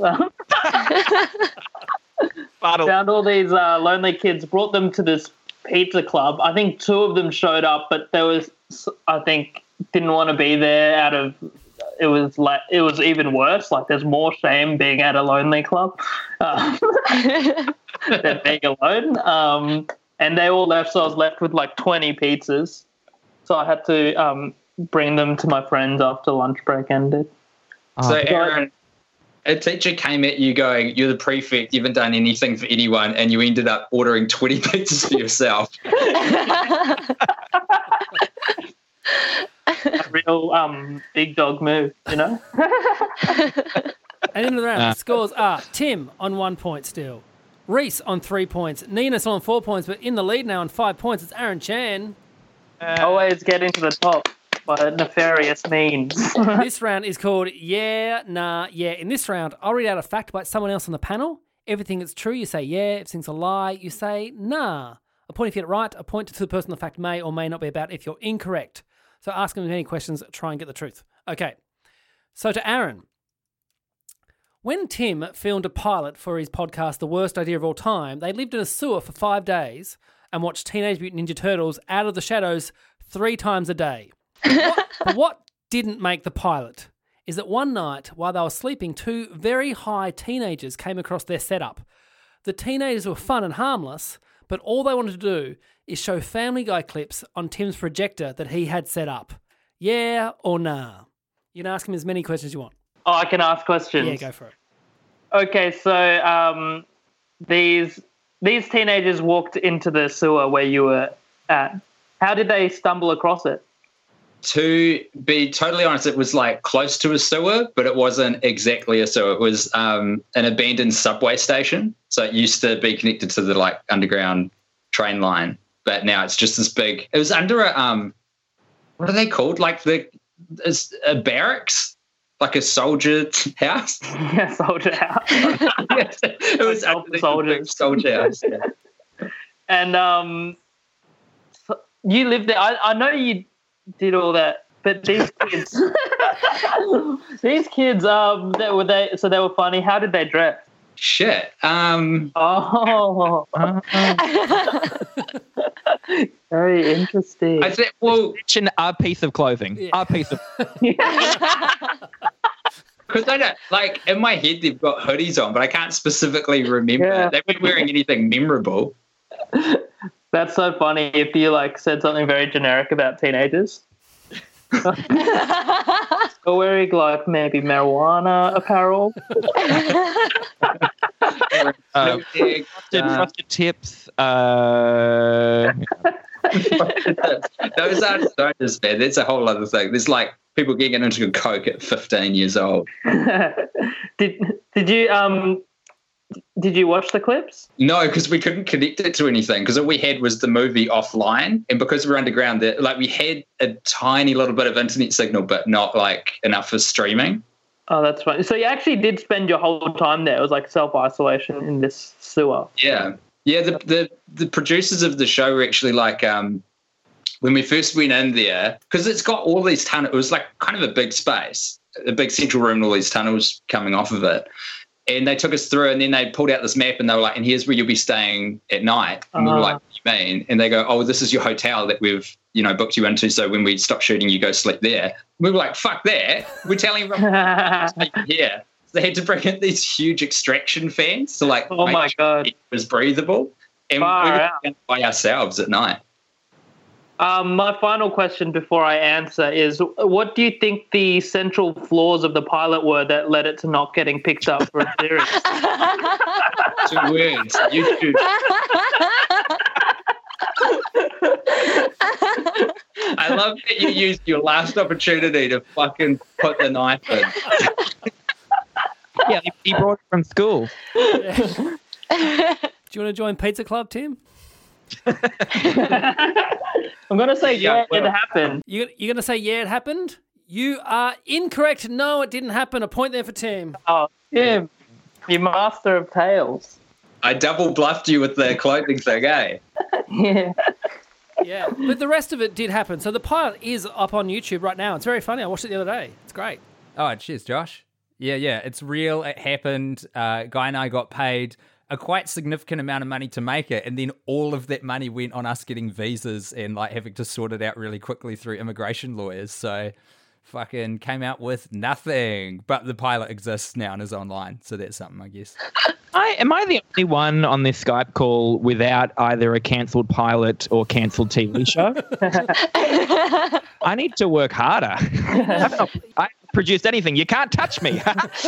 S6: Puddle.
S8: Found all these lonely kids, brought them to this pizza club. I think 2 of them showed up, but didn't want to be there it was even worse. Like, there's more shame being at a lonely club than being alone. And they all left, so I was left with like 20 pizzas. So I had to bring them to my friends after lunch break ended.
S10: So Aaron, a teacher came at you going, "You're the prefect, you haven't done anything for anyone," and you ended up ordering 20 pizzas for yourself.
S8: A real big dog move, you know?
S5: And in the round, the scores are Tim on 1 point still, Reese on 3 points, Nina's on 4 points, but in the lead now on 5 points, it's Aaron Chan.
S8: Always getting to the top. by nefarious means.
S5: This round is called Yeah, Nah, Yeah. In this round, I'll read out a fact by someone else on the panel. Everything that's true, you say yeah. If everything's a lie, you say nah. A point if you get it right, a point to the person the fact may or may not be about if you're incorrect. So ask them as many questions, try and get the truth. Okay. So to Aaron. When Tim filmed a pilot for his podcast, The Worst Idea of All Time, they lived in a sewer for 5 days and watched Teenage Mutant Ninja Turtles Out of the Shadows 3 times a day. But what didn't make the pilot is that one night, while they were sleeping, 2 very high teenagers came across their setup. The teenagers were fun and harmless, but all they wanted to do is show Family Guy clips on Tim's projector that he had set up. Yeah or nah? You can ask him as many questions as you want.
S8: Oh, I can ask questions.
S5: Yeah, go for it.
S8: Okay, so these teenagers walked into the sewer where you were at. How did they stumble across it?
S10: To be totally honest, it was like close to a sewer, but it wasn't exactly a sewer. It was an abandoned subway station. So it used to be connected to the like underground train line, but now it's just this big. It was under a what are they called? Like it's a barracks, like a soldier house.
S8: Yeah, soldier house.
S10: Yes, it was under soldier house. Yeah.
S8: And so you lived there. I know you did all that, but these kids, they were funny. How did they dress?
S10: Shit.
S8: Oh. Very interesting.
S6: I said, well, mention a piece of clothing.
S5: Yeah.
S6: A piece of.
S10: Because I don't, like, in my head they've got hoodies on, but I can't specifically remember.
S8: Yeah.
S10: They weren't wearing anything memorable.
S8: That's so funny if you like said something very generic about teenagers. Or wearing like maybe marijuana apparel.
S6: Frosted tips.
S10: Those aren't stoners, man. That's a whole other thing. There's like people getting into coke at 15 years old.
S8: Did you watch the clips?
S10: No, because we couldn't connect it to anything because all we had was the movie offline. And because we're underground, like we had a tiny little bit of internet signal, but not like enough for streaming.
S8: Oh, that's fine. So you actually did spend your whole time there. It was like self-isolation in this sewer.
S10: Yeah. Yeah, the producers of the show were actually like when we first went in there, because it's got all these tunnels. It was like kind of a big space, a big central room and all these tunnels coming off of it. And they took us through and then they pulled out this map and they were like, and here's where you'll be staying at night. And we were like, what do you mean? And they go, oh, this is your hotel that we've, booked you into. So when we stop shooting, you go sleep there. We were like, fuck that. We're telling everyone to stay here. So they had to bring in these huge extraction fans to like,
S8: oh my God,
S10: it was breathable. And we were by ourselves at night.
S8: My final question before I answer is, what do you think the central flaws of the pilot were that led it to not getting picked up for a series?
S10: 2 words, YouTube. I love that you used your last opportunity to fucking put the knife in.
S6: Yeah, he brought it from school.
S5: Do you want to join Pizza Club, Tim?
S8: I'm going to say, it happened.
S5: You're going to say, yeah, it happened? You are incorrect. No, it didn't happen. A point there for Tim.
S8: Oh, Tim, you master of tales.
S10: I double bluffed you with the clothing thing, eh?
S8: Yeah.
S5: Yeah, but the rest of it did happen. So the pilot is up on YouTube right now. It's very funny. I watched it the other day. It's great.
S9: Oh, cheers, Josh. Yeah, it's real. It happened. Guy and I got paid a quite significant amount of money to make it, and then all of that money went on us getting visas and like having to sort it out really quickly through immigration lawyers. So fucking came out with nothing. But the pilot exists now and is online, so that's something, I guess.
S6: Am I the only one on this Skype call without either a cancelled pilot or cancelled TV show? I need to work harder. I haven't produced anything. You can't touch me.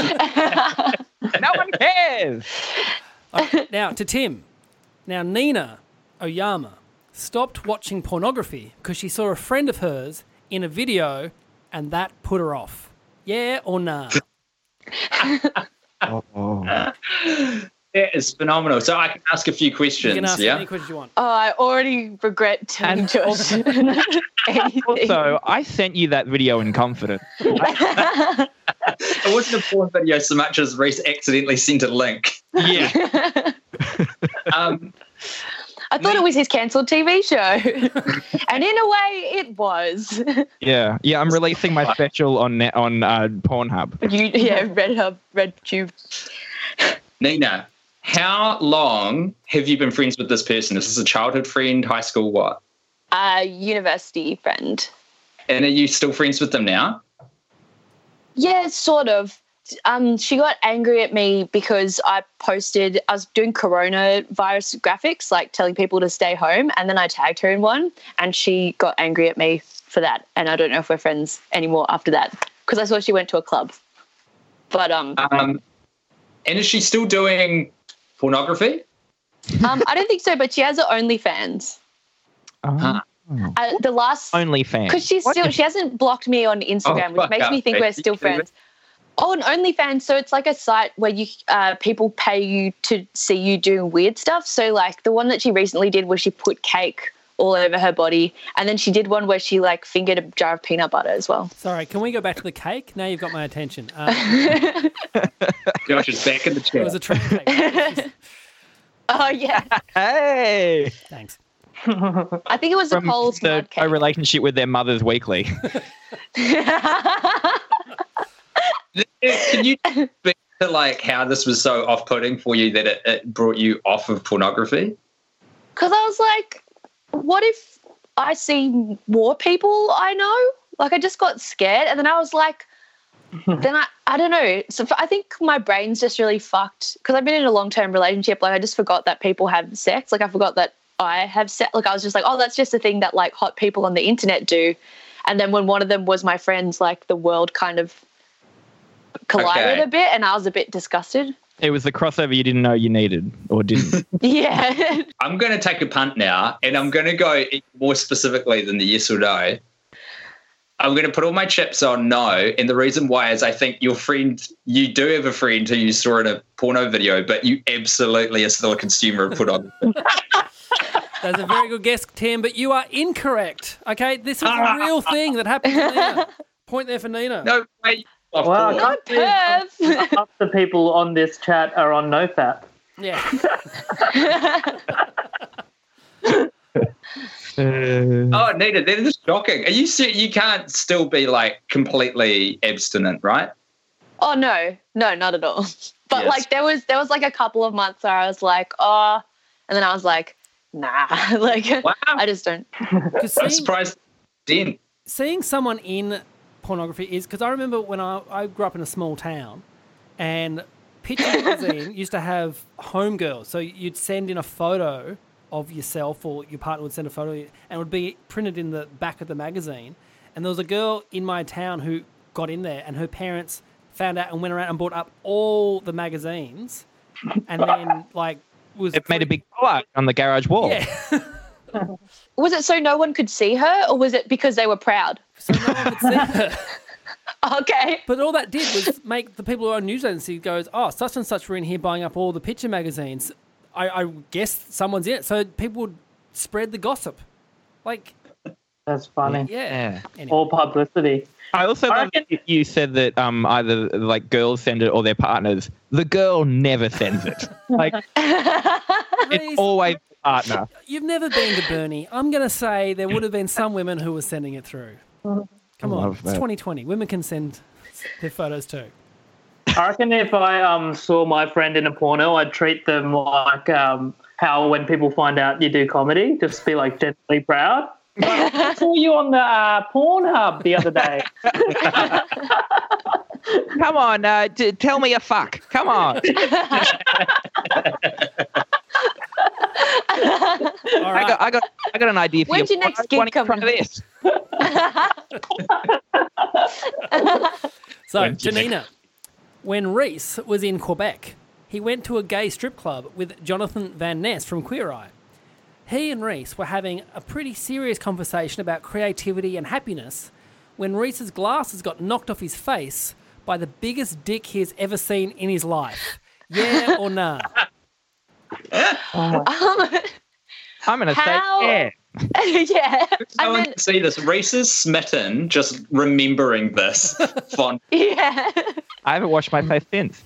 S6: No one cares.
S5: Now, to Tim. Now, Nina Oyama stopped watching pornography because she saw a friend of hers in a video and that put her off. Yeah or nah?
S10: That is phenomenal. So I can ask a few questions.
S5: You can ask
S10: yeah.
S5: any questions you want.
S7: Oh, I already regret telling Josh. anything.
S6: Also, I sent you that video in confidence.
S10: It wasn't a porn video so much as Reese accidentally sent a link.
S6: Yeah.
S7: I thought it was his cancelled TV show. And in a way, it was.
S6: Yeah. I'm releasing my special on Pornhub.
S7: RedTube.
S10: Nina, how long have you been friends with this person? Is this a childhood friend, high school, what?
S7: University friend.
S10: And are you still friends with them now?
S7: Yeah, sort of. She got angry at me because I was doing coronavirus graphics, like telling people to stay home, and then I tagged her in one, and she got angry at me for that. And I don't know if we're friends anymore after that because I saw she went to a club. But
S10: and is she still doing pornography?
S7: I don't think so, but she has her OnlyFans. The last
S6: OnlyFans
S7: because she hasn't blocked me on Instagram, which makes me think we're still friends. Oh, an OnlyFans. So it's like a site where you people pay you to see you doing weird stuff. So like the one that she recently did was she put cake all over her body, and then she did one where she like fingered a jar of peanut butter as well.
S5: Sorry, can we go back to the cake? Now you've got my attention.
S10: Josh is back in the chair.
S5: It was a treat cake.
S7: Oh yeah.
S6: Hey.
S5: Thanks.
S7: I think it was a Coles mud cake.
S6: A relationship with their mothers weekly.
S10: Can you speak to like how this was so off-putting for you that it brought you off of pornography?
S7: Because I was like, what if I see more people I know? Like I just got scared, and then I was like, then I don't know. So I think my brain's just really fucked because I've been in a long-term relationship. Like I just forgot that people have sex. Like I forgot that I have sex. Like I was just like, oh, that's just a thing that like hot people on the internet do. And then when one of them was my friends, like the world kind of collided a bit, and I was a bit disgusted.
S6: It was the crossover you didn't know you needed or didn't.
S7: Yeah.
S10: I'm going to take a punt now, and I'm going to go more specifically than the yes or no. I'm going to put all my chips on no, and the reason why is I think your friend, you do have a friend who you saw in a porno video, but you absolutely are still a consumer of pornography.
S5: That's a very good guess, Tim, but you are incorrect. Okay, this is a real thing that happened to Nina. Point there for Nina.
S10: No way.
S8: Wow,
S7: Not perv.
S8: half the people on this chat are on NoFap.
S5: Yeah.
S10: Oh, Nina, that is shocking. Are you you can't still be like completely abstinent, right?
S7: Oh no, not at all. But
S10: Yes.
S7: like there was like a couple of months where I was like, oh, and then I was like, nah, like
S10: Wow.
S7: I just don't.
S10: I'm surprised. Then
S5: Seeing someone in pornography is because I remember when I grew up in a small town, and Picture Magazine used to have homegirls. So you'd send in a photo of yourself, or your partner would send a photo, and it would be printed in the back of the magazine. And there was a girl in my town who got in there, and her parents found out and went around and bought up all the magazines, and then like
S6: It made a big plug on the garage wall.
S5: Yeah.
S7: Was it so no one could see her, or was it because they were proud?
S5: So no one could see her.
S7: Okay.
S5: But all that did was make the people who own news agency goes, oh, such and such were in here buying up all the picture magazines. I guess someone's in it. So people would spread the gossip. Like,
S8: That's funny.
S5: yeah. Anyway.
S8: All publicity.
S6: I also love that you said that either like girls send it or their partners. The girl never sends it. Like it's always the partner.
S5: You've never been to Bernie. I'm going to say there would have been some women who were sending it through. Come on, it's 2020. Women can send their photos too.
S8: I reckon if I saw my friend in a porno, I'd treat them like how when people find out you do comedy, just be like gently proud. Like, I saw you on the Pornhub the other day.
S6: Come on, tell me a fuck. Come on.
S5: All right.
S6: I got an idea for
S7: When's
S6: you.
S7: your next
S6: Why
S7: gig
S6: don't you try
S7: coming?
S6: this?
S5: So, Janina, when Reese was in Quebec, he went to a gay strip club with Jonathan Van Ness from Queer Eye. He and Reese were having a pretty serious conversation about creativity and happiness when Reese's glasses got knocked off his face by the biggest dick he has ever seen in his life. Yeah or nah?
S6: I'm going to say yeah.
S7: Yeah.
S10: No one can see this. Reese is smitten just remembering this font.
S7: Yeah.
S6: I haven't washed my face since.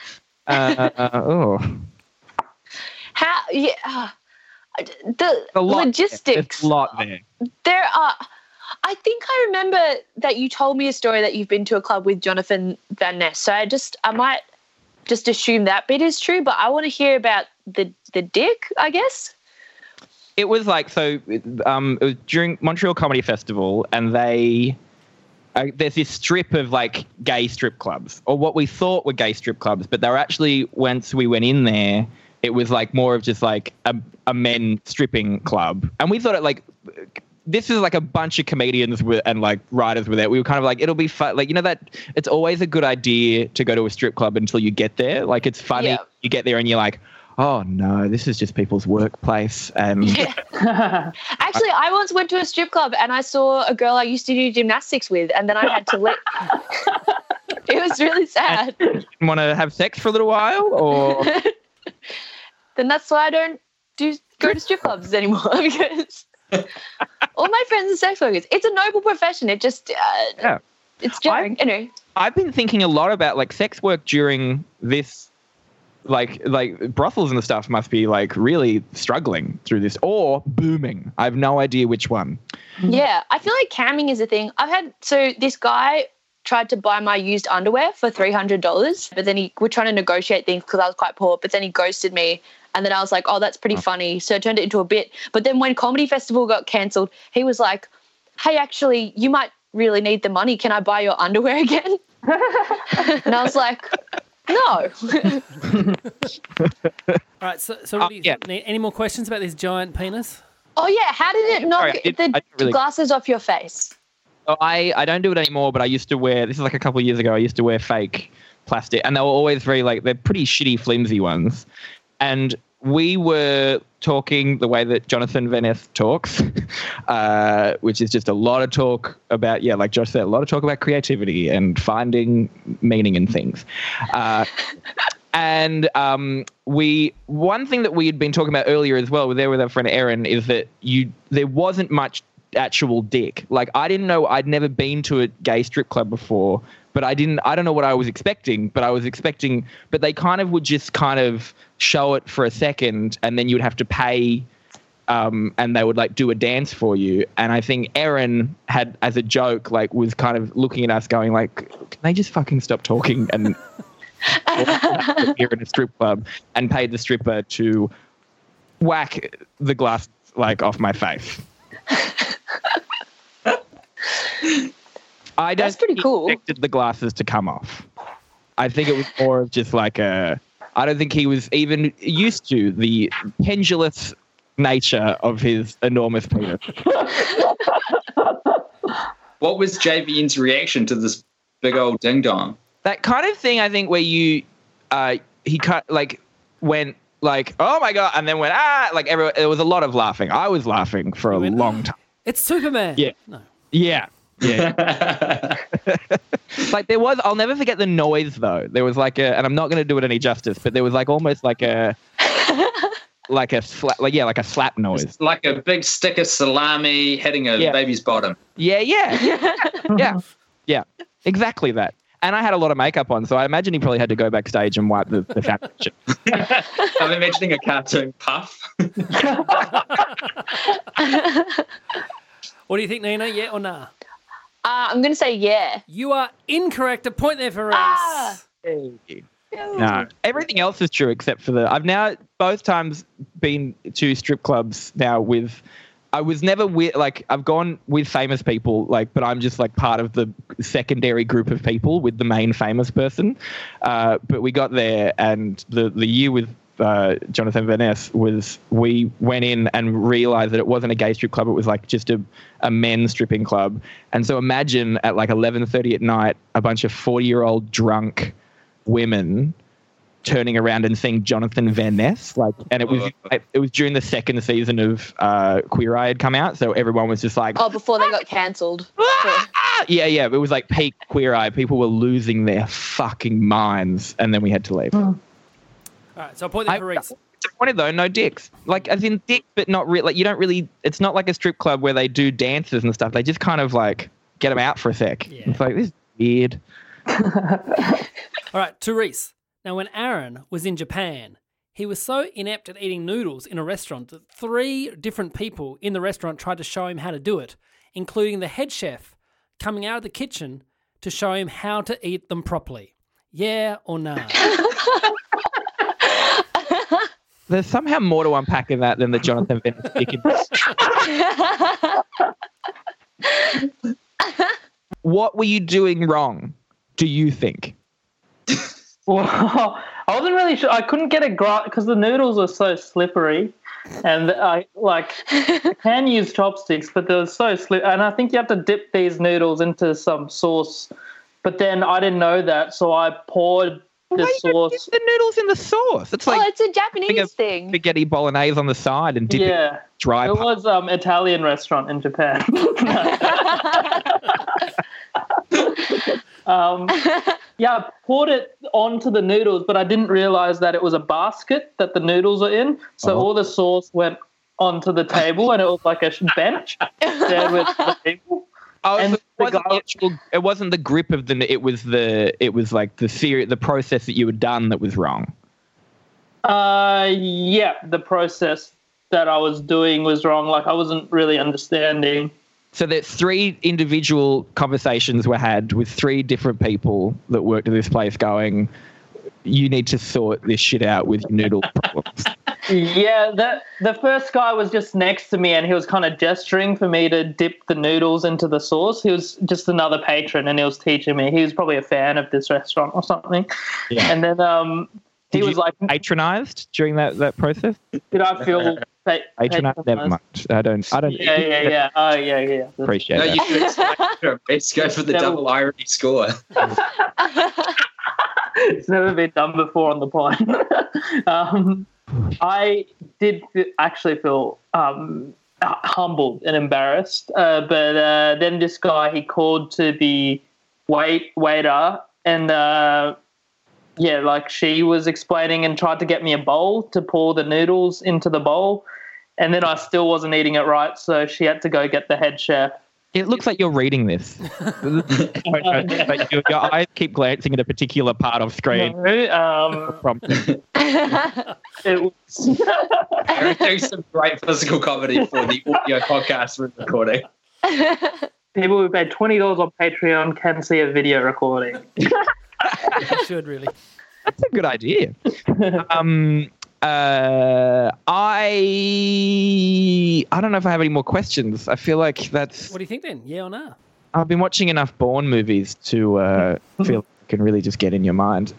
S6: Oh.
S7: How? Yeah. The logistics.
S6: There's a lot there.
S7: There are. I think I remember that you told me a story that you've been to a club with Jonathan Van Ness. So I might just assume that bit is true, but I want to hear about the dick, I guess.
S6: It was like, so it was during Montreal Comedy Festival, and there's this strip of like gay strip clubs, or what we thought were gay strip clubs, but they were actually, once we went in there, it was like more of just like a men stripping club. And we thought it like, this is like a bunch of comedians and like writers were there. We were kind of like, it'll be fun. Like, you know, that it's always a good idea to go to a strip club until you get there. Like, it's funny. Yeah. You get there and you're like, oh no, this is just people's workplace. And
S7: yeah. Actually, I once went to a strip club and I saw a girl I used to do gymnastics with, and then I had to leave. It was really sad.
S6: You didn't want to have sex for a little while, or
S7: then that's why I don't go to strip clubs anymore, because all my friends are sex workers. It's a noble profession. It just it's jarring. Anyway,
S6: I've been thinking a lot about like sex work during this. Like brothels and stuff must be like really struggling through this, or booming. I have no idea which one.
S7: Yeah, I feel like camming is a thing. So this guy tried to buy my used underwear for $300, but then we're trying to negotiate things because I was quite poor, but then he ghosted me. And then I was like, oh, that's pretty funny. So I turned it into a bit. But then when Comedy Festival got cancelled, he was like, hey, actually, you might really need the money. Can I buy your underwear again? And I was like, no.
S5: All right, so what do you think? Any more questions about this giant penis?
S7: Oh, yeah. How did it knock the glasses off your face?
S6: Oh, I don't do it anymore, but I used to wear, this is like a couple of years ago, I used to wear fake plastic, and they were always very like, they're pretty shitty, flimsy ones. And we were talking the way that Jonathan Van Ness talks, which is just a lot of talk about, like Josh said, a lot of talk about creativity and finding meaning in things. And one thing that we had been talking about earlier as well, there with our friend Erin, is that there wasn't much actual dick. Like, I didn't know, I'd never been to a gay strip club before, but I don't know what I was expecting, but they kind of would just kind of show it for a second, and then you would have to pay, and they would like do a dance for you. And I think Erin had, as a joke, like was kind of looking at us going like, can they just fucking stop talking? And here in a strip club, and paid the stripper to whack the glass like off my face.
S7: That's pretty cool.
S6: Expected the glasses to come off. I think it was more of just like I don't think he was even used to the pendulous nature of his enormous penis.
S10: What was JVN's reaction to this big old ding dong?
S6: That kind of thing, I think, where he went like, oh my God, and then went, like everyone, there was a lot of laughing. I was laughing for a long time.
S5: It's Superman.
S6: Yeah.
S5: No.
S6: Yeah. Yeah. Like there was, I'll never forget the noise though. There was like and I'm not going to do it any justice, but there was like almost like a slap, like a slap noise.
S10: It's like a big stick of salami hitting a baby's bottom.
S6: Yeah. Exactly that. And I had a lot of makeup on, so I imagine he probably had to go backstage and wipe the foundation.
S10: I'm imagining a cartoon puff.
S5: What do you think, Nina? Yeah or nah?
S7: I'm going to say yeah.
S5: You are incorrect. A point there for Reese.
S6: No, everything else is true except for I've now both times been to strip clubs now with. I was never with, like, I've gone with famous people, like, but I'm just like part of the secondary group of people with the main famous person. But we got there, and the year with Jonathan Van Ness was, we went in and realized that it wasn't a gay strip club. It was like just a men's stripping club. And so imagine at like 11:30 at night, a bunch of 40-year-old drunk women turning around and seeing Jonathan Van Ness, and it was during the second season of Queer Eye had come out, so everyone was just like,
S7: before they got cancelled.
S6: Yeah, it was like peak Queer Eye. People were losing their fucking minds, and then we had to leave.
S5: All right, so a point there for Reese.
S6: disappointed though, no dicks. Like, as in dicks, but not really. Like, you don't really. It's not like a strip club where they do dances and stuff. They just kind of like get them out for a sec.
S5: Yeah.
S6: It's like, this is weird.
S5: All right, to Reese. Now, when Aaron was in Japan, he was so inept at eating noodles in a restaurant that 3 different people in the restaurant tried to show him how to do it, including the head chef coming out of the kitchen to show him how to eat them properly. Yeah or no?
S6: There's somehow more to unpack in that than the Jonathan Venice chicken. What were you doing wrong, do you think?
S8: Well, I wasn't really sure. I couldn't get a grasp because the noodles were so slippery, and I can use chopsticks, but they were so slippery. And I think you have to dip these noodles into some sauce, but then I didn't know that, so I poured the sauce.
S6: Dip the noodles in the sauce. It's like
S7: it's a Japanese thing.
S6: Spaghetti bolognese on the side and dip it dry.
S8: It was Italian restaurant in Japan. I poured it onto the noodles, but I didn't realize that it was a basket that the noodles are in. So all the sauce went onto the table, and it was like a bench there with the table.
S6: Oh, and it wasn't the grip of the. It was like the process that you had done that was wrong.
S8: The process that I was doing was wrong. Like, I wasn't really understanding.
S6: So that 3 individual conversations were had with 3 different people that worked at this place going, you need to sort this shit out with noodle problems.
S8: Yeah, the first guy was just next to me, and he was kind of gesturing for me to dip the noodles into the sauce. He was just another patron, and he was teaching me. He was probably a fan of this restaurant or something. Yeah. And then he was like...
S6: patronized during that process?
S8: Did I feel...
S6: patronized? Never mind. I don't...
S8: Yeah. Oh, yeah.
S6: Appreciate that.
S10: You could go for the double irony score.
S8: It's never been done before on the pod. I did actually feel humbled and embarrassed, but then this guy, he called to the waiter, and she was explaining and tried to get me a bowl to pour the noodles into the bowl, and then I still wasn't eating it right, so she had to go get the head chef.
S6: It looks like you're reading this. Your eyes keep glancing at a particular part of screen.
S8: It was
S10: Aaron doing some great physical comedy for the audio podcast we're recording.
S8: People who paid $20 on Patreon can see a video recording.
S5: You should really.
S6: That's a good idea. I don't know if I have any more questions. I feel like that's...
S5: What do you think then? Yeah or no?
S6: I've been watching enough Bourne movies to feel like I can really just get in your mind.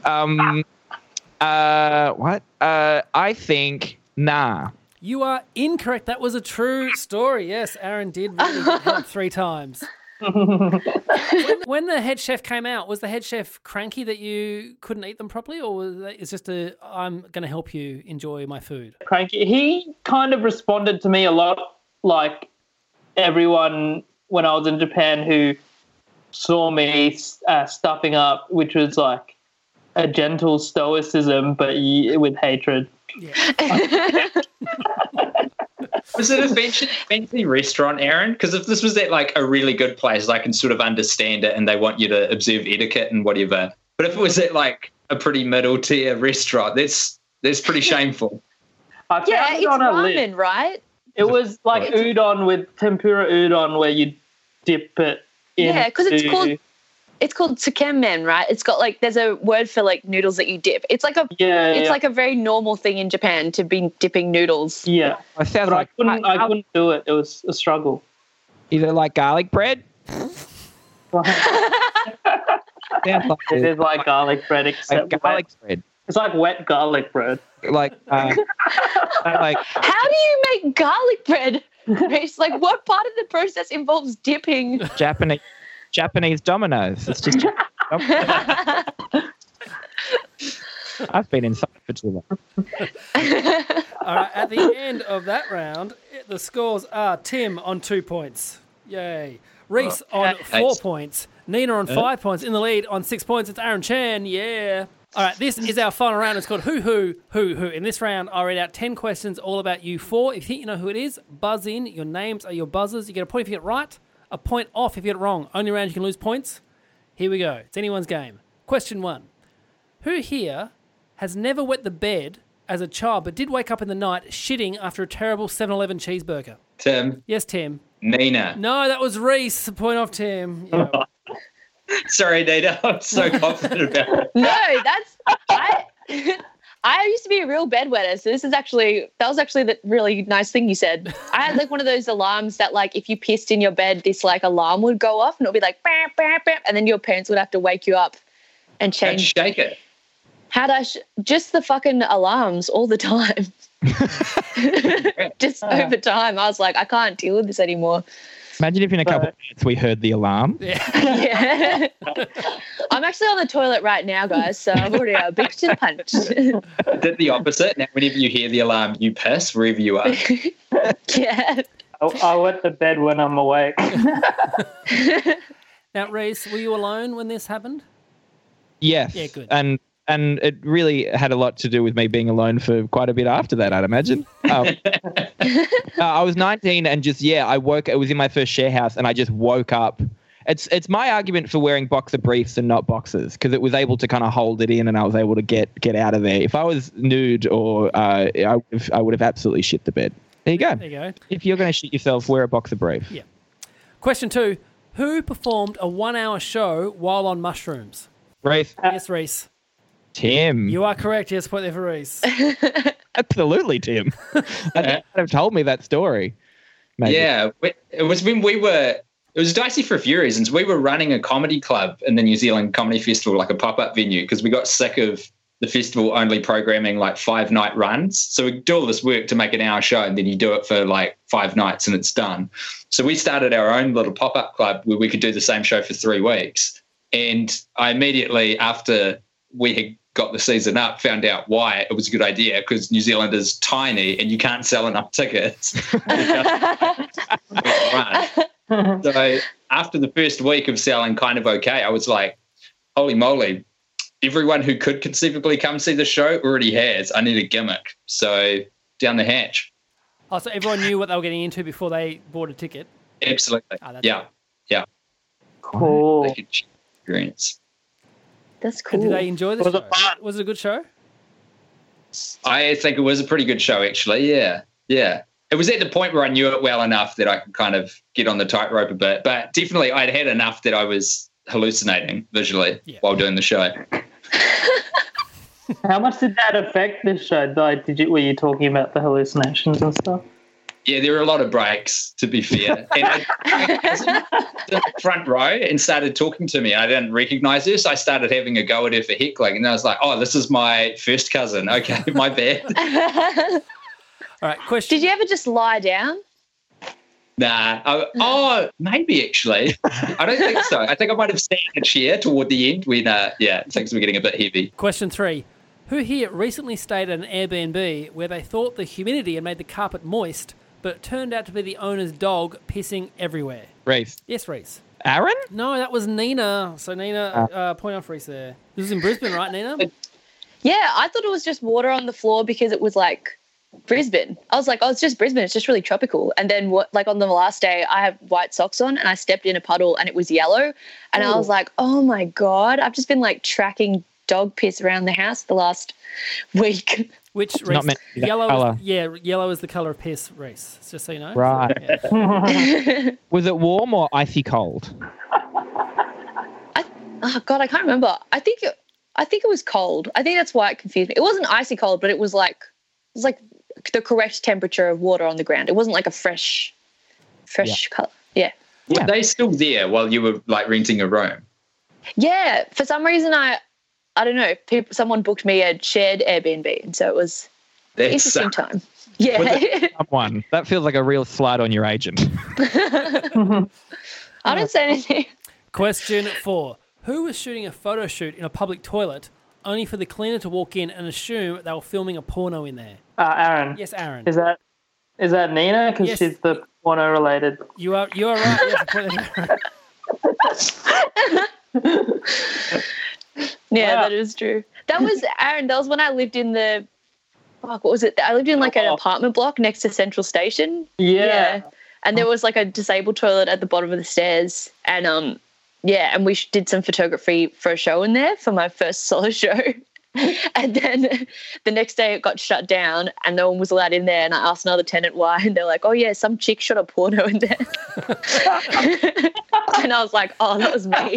S6: What? I think nah.
S5: You are incorrect. That was a true story. Yes, Aaron did really get help 3 times. When the head chef came out, was the head chef cranky that you couldn't eat them properly, or was it's just I'm going to help you enjoy my food?
S8: Cranky. He kind of responded to me a lot like everyone when I was in Japan who saw me stuffing up, which was like a gentle stoicism, but with hatred.
S5: Yeah.
S10: Was it a fancy restaurant, Aaron? Because if this was at like a really good place, I can sort of understand it and they want you to observe etiquette and whatever. But if it was at like a pretty middle tier restaurant, that's pretty shameful.
S7: It's ramen, right?
S8: It was like udon with tempura udon where you dip it in.
S7: Yeah, because it's called tsukemen, right? It's got like there's a word for like noodles that you dip. It's like like a very normal thing in Japan to be dipping noodles.
S8: Yeah, I couldn't do it. It was a struggle.
S6: Is it like garlic bread?
S8: It is like garlic bread, except
S6: like garlic bread.
S8: It's like wet garlic bread.
S6: Like
S7: how do you make garlic bread? It's like what part of the process involves dipping?
S6: Japanese Domino's. It's just I've been inside for too long.
S5: All right, at the end of that round, the scores are Tim on 2 points. Yay. Reese on 4 points. Nina on 5 points. In the lead on 6 points, it's Aaron Chan. Yeah. All right, this is our final round. It's called Who. In this round, I'll read out 10 questions all about you four. If you think you know who it is, buzz in. Your names are your buzzers. You get a point if you get it right, a point off if you get it wrong. Only round you can lose points. Here we go. It's anyone's game. Question 1. Who here has never wet the bed as a child but did wake up in the night shitting after a terrible 7-Eleven cheeseburger?
S10: Tim.
S5: Yes, Tim.
S10: Nina.
S5: No, that was Reese. A point off, Tim. Yeah.
S10: Sorry, Nina. I'm so confident about it.
S7: No, that's I used to be a real bedwetter, so that was actually the really nice thing you said. I had like one of those alarms that like if you pissed in your bed, this like alarm would go off and it would be like bam, bam, bam, and then your parents would have to wake you up and change.
S10: Shake it.
S7: Just the fucking alarms all the time. Just over time, I was like, I can't deal with this anymore.
S6: Imagine if in a couple of minutes we heard the alarm.
S7: Yeah. I'm actually on the toilet right now, guys, so I've already beat to the punch.
S10: Did the opposite. Now, whenever you hear the alarm, you piss wherever you are.
S7: Yeah.
S8: I wet the bed when I'm awake.
S5: Now, Reese, were you alone when this happened?
S6: Yes.
S5: Yeah, good.
S6: And it really had a lot to do with me being alone for quite a bit after that, I'd imagine. I was 19 and I was in my first share house and I just woke up. It's my argument for wearing boxer briefs and not boxers because it was able to kind of hold it in and I was able to get out of there. If I was nude I would have absolutely shit the bed. There you go.
S5: There you go.
S6: If you're going to shit yourself, wear a boxer brief.
S5: Yeah. Question 2. Who performed a 1-hour show while on mushrooms?
S6: Reese.
S5: Yes, Reese.
S6: Tim.
S5: You are correct. Yes, point there for Reese.
S6: Absolutely, Tim. I'd have told me that story. Maybe.
S10: Yeah, it was when it was dicey for a few reasons. We were running a comedy club in the New Zealand Comedy Festival, like a pop-up venue, because we got sick of the festival only programming like 5-night runs. So we do all this work to make an hour show and then you do it for like 5 nights and it's done. So we started our own little pop-up club where we could do the same show for 3 weeks. And I immediately, after we had got the season up, found out why it was a good idea, because New Zealand is tiny and you can't sell enough tickets. So after the first week of selling kind of okay, I was like, holy moly, everyone who could conceivably come see the show already has. I need a gimmick. So down the hatch.
S5: Oh, so everyone knew what they were getting into before they bought a ticket?
S10: Absolutely. Yeah.
S8: Cool.
S10: Experience.
S7: That's cool.
S5: And did they enjoy the show? Was it a good show?
S10: I think it was a pretty good show, actually. Yeah. It was at the point where I knew it well enough that I could kind of get on the tightrope a bit. But definitely I'd had enough that I was hallucinating visually while doing the show.
S8: How much did that affect this show? Like, were you talking about the hallucinations and stuff?
S10: Yeah, there were a lot of breaks, to be fair. And I was in the front row and started talking to me. I didn't recognise her, so I started having a go at her for heckling. And I was like, oh, this is my first cousin. Okay, my bad.
S5: All right, question.
S7: Did you ever just lie down?
S10: Nah. Maybe, actually. I don't think so. I think I might have sat in a chair toward the end when, things were getting a bit heavy.
S5: Question 3. Who here recently stayed at an Airbnb where they thought the humidity had made the carpet moist, but it turned out to be the owner's dog pissing everywhere?
S6: Reese.
S5: Yes, Reese.
S6: Aaron?
S5: No, that was Nina. So Nina, point off Reese there. This was in Brisbane, right, Nina?
S7: Yeah, I thought it was just water on the floor because it was like Brisbane. I was like, oh, it's just Brisbane. It's just really tropical. And then on the last day, I had white socks on and I stepped in a puddle and it was yellow. And I was like, oh my God, I've just been like tracking dog piss around the house the last week.
S5: Which Reese, yellow is the colour of piss, Reese. Just so you know.
S6: Right.
S5: Yeah.
S6: Was it warm or icy cold?
S7: I can't remember. I think it was cold. I think that's why it confused me. It wasn't icy cold, but it was like the correct temperature of water on the ground. It wasn't like a fresh colour. Yeah.
S10: Were they still there while you were like renting a room?
S7: Yeah. For some reason, I don't know. Someone booked me a shared Airbnb, and so it was an interesting time. Yeah.
S6: Someone. That feels like a real slight on your agent.
S7: I don't say anything.
S5: Question 4. Who was shooting a photo shoot in a public toilet only for the cleaner to walk in and assume they were filming a porno in there?
S8: Aaron.
S5: Yes, Aaron.
S8: Is that Nina? Because she's the porno related.
S5: You are right.
S7: Yeah, that is true. That was Aaron. That was when I lived in the. Fuck, what was it? I lived in like an apartment block next to Central Station.
S8: Yeah.
S7: And there was like a disabled toilet at the bottom of the stairs, and and we did some photography for a show in there for my first solo show. And then the next day it got shut down and no one was allowed in there, and I asked another tenant why, and they're like, oh yeah, some chick shot a porno in there. And I was like, oh, that was me.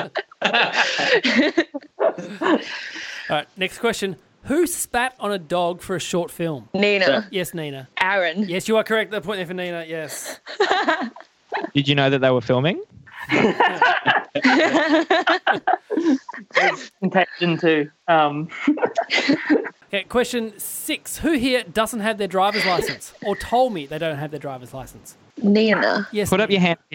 S5: All right, next question. Who spat on a dog for a short film?
S7: Nina.
S5: Yes, Nina.
S7: Aaron.
S5: Yes, you are correct. The point there for Nina, yes.
S6: Did you know that they were filming?
S8: Contagion too.
S5: Okay, question 6. Who here doesn't have their driver's license or told me they don't have their driver's license?
S7: Nina.
S5: Yes.
S6: Put up your hand.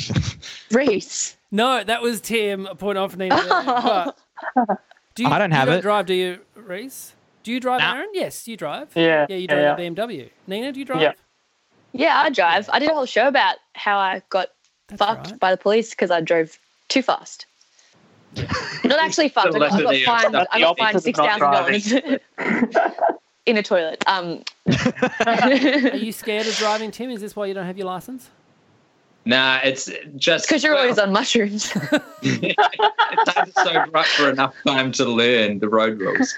S7: Reese.
S5: No, that was Tim. A point off Nina. But
S6: I don't have
S5: you
S6: it.
S5: Don't drive, do you, Reese? Do you drive,
S6: Nah.
S5: Aaron? Yes, you drive.
S8: Yeah.
S5: Yeah, you drive a BMW. Nina, do you drive?
S8: Yeah.
S7: Yeah, I drive. I did a whole show about how I got fucked by the police because I drove too fast. Not actually fucked. I got fined. I got fined $6,000 in a toilet.
S5: Are you scared of driving, Tim? Is this why you don't have your license?
S10: Nah, it's just
S7: because you're always on mushrooms.
S10: It takes so rough for enough time to learn the road rules.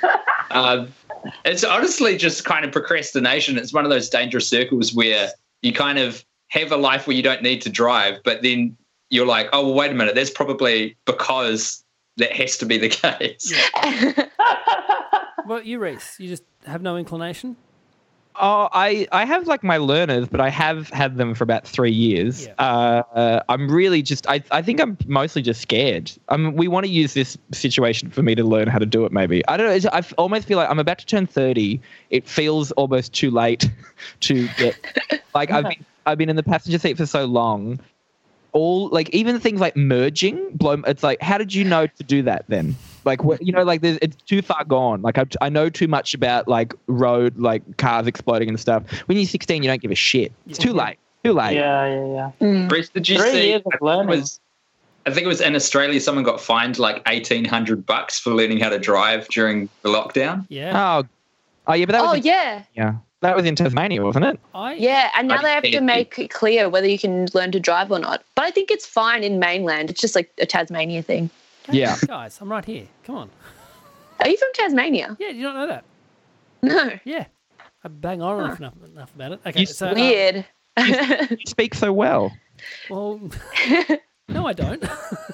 S10: It's honestly just kind of procrastination. It's one of those dangerous circles where you kind of have a life where you don't need to drive, but then you're like, oh, well, wait a minute, that's probably because that has to be the case.
S5: Yeah. Well, you, Reese, you just have no inclination?
S6: Oh, I have like my learners, but I have had them for about 3 years. Yeah. I'm really just, I think I'm mostly just scared. We want to use this situation for me to learn how to do it maybe. I don't know. I almost feel like I'm about to turn 30. It feels almost too late to get, like I've been in the passenger seat for so long. All like even things like merging, it's like, how did you know to do that then? Like, you know, like it's too far gone. Like I know too much about like road, like cars exploding and stuff. When you're 16, you don't give a shit. It's too late. Too late.
S8: Yeah.
S10: Bruce, did you
S8: 3
S10: see?
S8: years of learning.
S10: I think it was in Australia. Someone got fined like $1,800 for learning how to drive during the lockdown.
S5: Yeah.
S6: Oh yeah, but that was
S7: yeah.
S6: That was in Tasmania, wasn't it?
S7: Yeah, and now they have to make it clear whether you can learn to drive or not. But I think it's fine in mainland. It's just like a Tasmania thing.
S6: Yeah.
S5: Guys, I'm right here. Come on.
S7: Are you from Tasmania?
S5: Yeah, do you not know that?
S7: No.
S5: Yeah. I bang on enough about it. Okay, so
S7: weird.
S6: You speak so well.
S5: Well, no, I don't.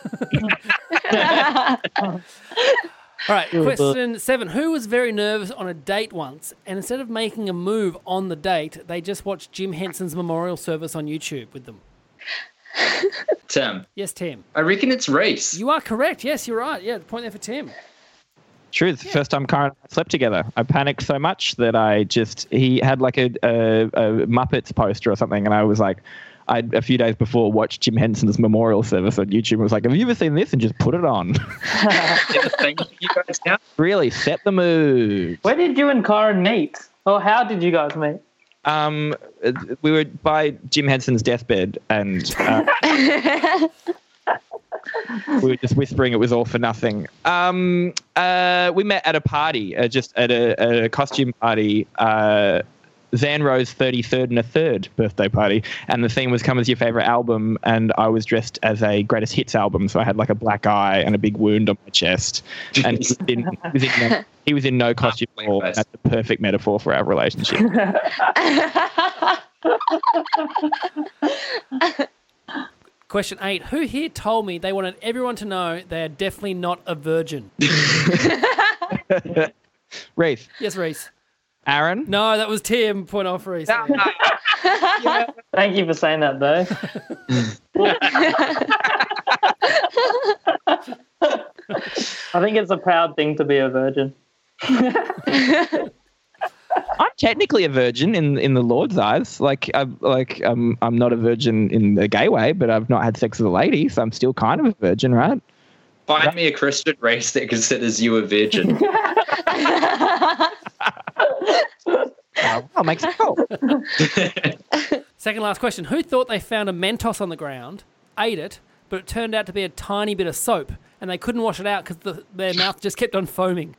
S5: All right, question 7. Who was very nervous on a date once, and instead of making a move on the date, they just watched Jim Henson's memorial service on YouTube with them?
S10: Tim.
S5: Yes, Tim.
S10: I reckon it's Reese.
S5: You are correct. Yes, you're right. Yeah, the point there for Tim.
S6: Truth. Yeah. First time Karen and I slept together. I panicked so much that he had like a Muppets poster or something, and I was like, a few days before watched Jim Henson's memorial service on YouTube and was like, have you ever seen this? And just put it on. Really set the mood.
S8: Where did you and Karen meet? Or how did you guys meet?
S6: We were by Jim Henson's deathbed and we were just whispering it was all for nothing. We met at a party, just at a costume party, Zanro's 33rd and a third birthday party, and the theme was "Come As Your Favorite Album," and I was dressed as a greatest hits album, so I had like a black eye and a big wound on my chest, and he was in no costume at all. That's the perfect metaphor for our relationship.
S5: Question 8. Who here told me they wanted everyone to know they are definitely not a virgin?
S6: Reese.
S5: Yes, Reese.
S6: Aaron?
S5: No, that was Tim. Point off, Reese.
S8: Yeah. Thank you for saying that, though. I think it's a proud thing to be a virgin.
S6: I'm technically a virgin in the Lord's eyes. I'm not a virgin in the gay way, but I've not had sex with a lady, so I'm still kind of a virgin, right?
S10: Find me a Christian race that considers you a virgin.
S6: I'll make some call.
S5: Second last question. Who thought they found a Mentos on the ground, ate it, but it turned out to be a tiny bit of soap, and they couldn't wash it out because their mouth just kept on foaming.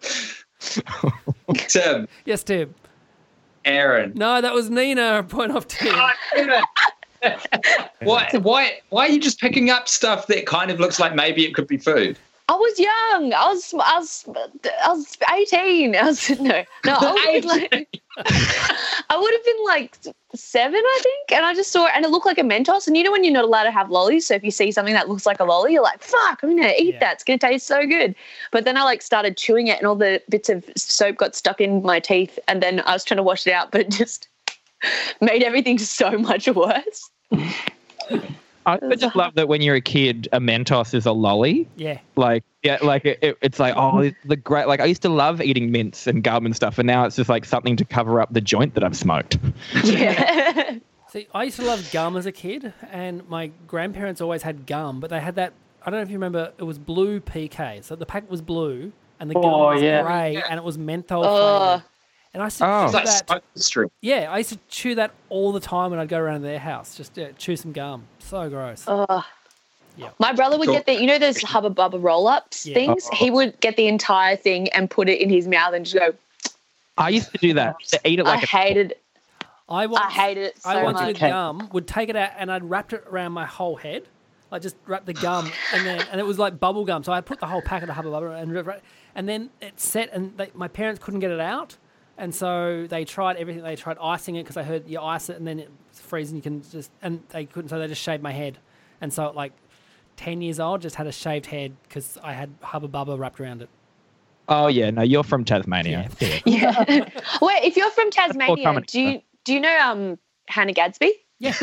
S10: Tim.
S5: Yes, Tim.
S10: Aaron.
S5: No, that was Nina. A point off Tim.
S10: Why are you just picking up stuff that kind of looks like maybe it could be food?
S7: I was young. I was 18. I was I would have been like 7, I think. And I just saw it, and it looked like a Mentos. And you know when you're not allowed to have lollies, so if you see something that looks like a lolly, you're like, fuck, I'm going to eat that. It's going to taste so good. But then I like started chewing it, and all the bits of soap got stuck in my teeth. And then I was trying to wash it out, but it just made everything so much worse.
S6: I just love that when you're a kid, a Mentos is a lolly.
S5: Yeah.
S6: It's like, oh, the great. Like I used to love eating mints and gum and stuff, and now it's just like something to cover up the joint that I've smoked.
S7: Yeah.
S5: See, I used to love gum as a kid, and my grandparents always had gum, but they had that. I don't know if you remember. It was blue PK, so the pack was blue, and the gum was grey, and it was menthol flavored. And I used to chew that. Yeah, I used to chew that all the time when I'd go around their house, just chew some gum. So gross. Yeah.
S7: My brother would get those Hubba Bubba roll-ups things? He would get the entire thing and put it in his mouth and just go.
S6: I used to do that. To eat it like
S7: I hated it so
S5: I once
S7: much.
S5: with gum would take it out and I'd wrap it around my whole head. Like just wrap the gum and it was like bubble gum. So I put the whole packet of Hubba Bubba and then it set and my parents couldn't get it out. And so they tried everything. They tried icing it because I heard you ice it and then it freezes and you can just... And they couldn't, so they just shaved my head. And so at like 10 years old, just had a shaved head because I had Hubba Bubba wrapped around it.
S6: Oh, yeah. No, you're from Tasmania.
S7: Yeah. Wait, if you're from Tasmania, do you know Hannah Gadsby?
S5: Yeah.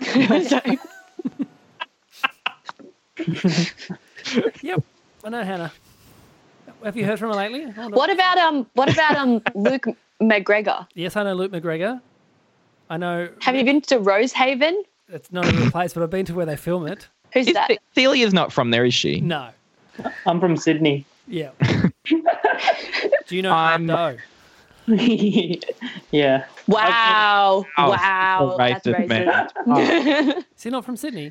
S5: Yep. I know Hannah. Have you heard from her lately?
S7: What about Luke McGregor?
S5: Yes, I know Luke McGregor. I know.
S7: Have you been to Rosehaven?
S5: It's not a real place, but I've been to where they film it.
S7: Who's that?
S6: Celia's not from there, is she?
S5: No.
S8: I'm from Sydney.
S5: Yeah. Do you know Doe?
S8: Yeah.
S7: Wow. Wow. That's racist.
S6: Man.
S5: Oh. Is he not from Sydney?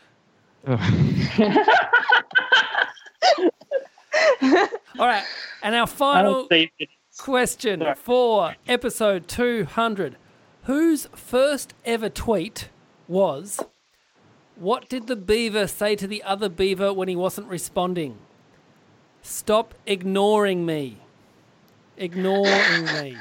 S5: All right, and our final question for episode 200. Whose first ever tweet was, "What did the beaver say to the other beaver when he wasn't responding? Stop ignoring me." Ignoring me.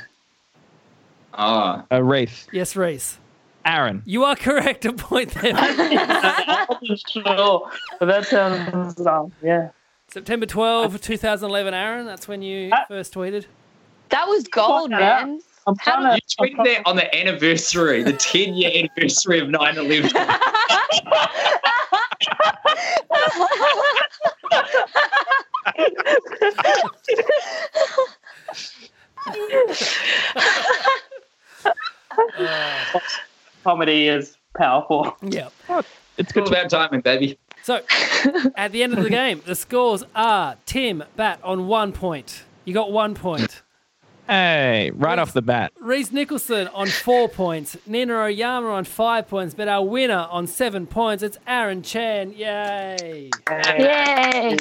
S6: Reese.
S5: Yes, Reese.
S6: Aaron.
S5: You are correct. A point there.
S8: Sure. But that sounds, yeah.
S5: September 12, 2011, Aaron. That's when you first tweeted.
S7: That was gold, man.
S10: You tweeted that on the anniversary, the 10-year anniversary of 9/11.
S8: Comedy is powerful.
S5: Yeah.
S10: It's good about timing, baby.
S5: So, at the end of the game, the scores are Tim Bat on 1 point. You got 1 point.
S6: Hey, right off the bat.
S5: Reese Nicholson on 4 points. Nina Oyama on 5 points. But our winner on 7 points, it's Aaron Chan. Yay.
S7: Yay.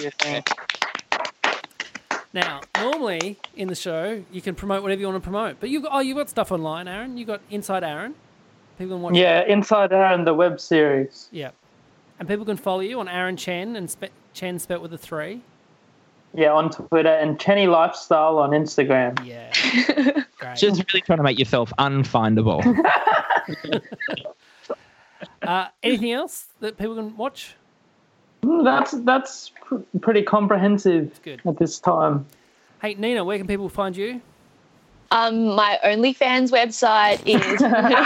S5: Now, normally in the show, you can promote whatever you want to promote. But you've got stuff online, Aaron. You've got Inside Aaron. People can watch
S8: it. Inside Aaron, the web series.
S5: Yeah. And people can follow you on Aaron Chen, and Chen spelt with a 3.
S8: Yeah, on Twitter, and Chenny Lifestyle on Instagram.
S5: Yeah. Great.
S6: Just really trying to make yourself unfindable.
S5: Anything else that people can watch?
S8: That's pretty comprehensive at this time.
S5: Hey, Nina, where can people find you?
S7: My OnlyFans website is...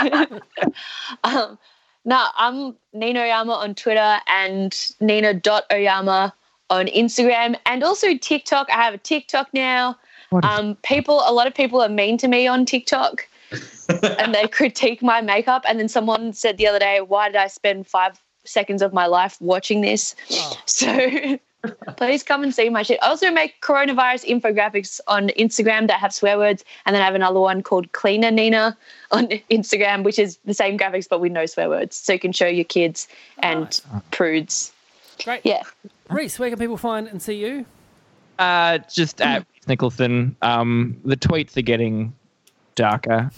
S7: I'm Nina Oyama on Twitter and Nina.Oyama on Instagram and also TikTok. I have a TikTok now. A lot of people are mean to me on TikTok and they critique my makeup. And then someone said the other day, why did I spend 5 seconds of my life watching this? Oh. So please come and see my shit. I also make coronavirus infographics on Instagram that have swear words, and then I have another one called Cleaner Nina on Instagram, which is the same graphics but with no swear words, so you can show your kids and prudes.
S5: Great.
S7: Yeah.
S5: Reese, where can people find and see you?
S6: Just at Reese Nicholson. The tweets are getting darker.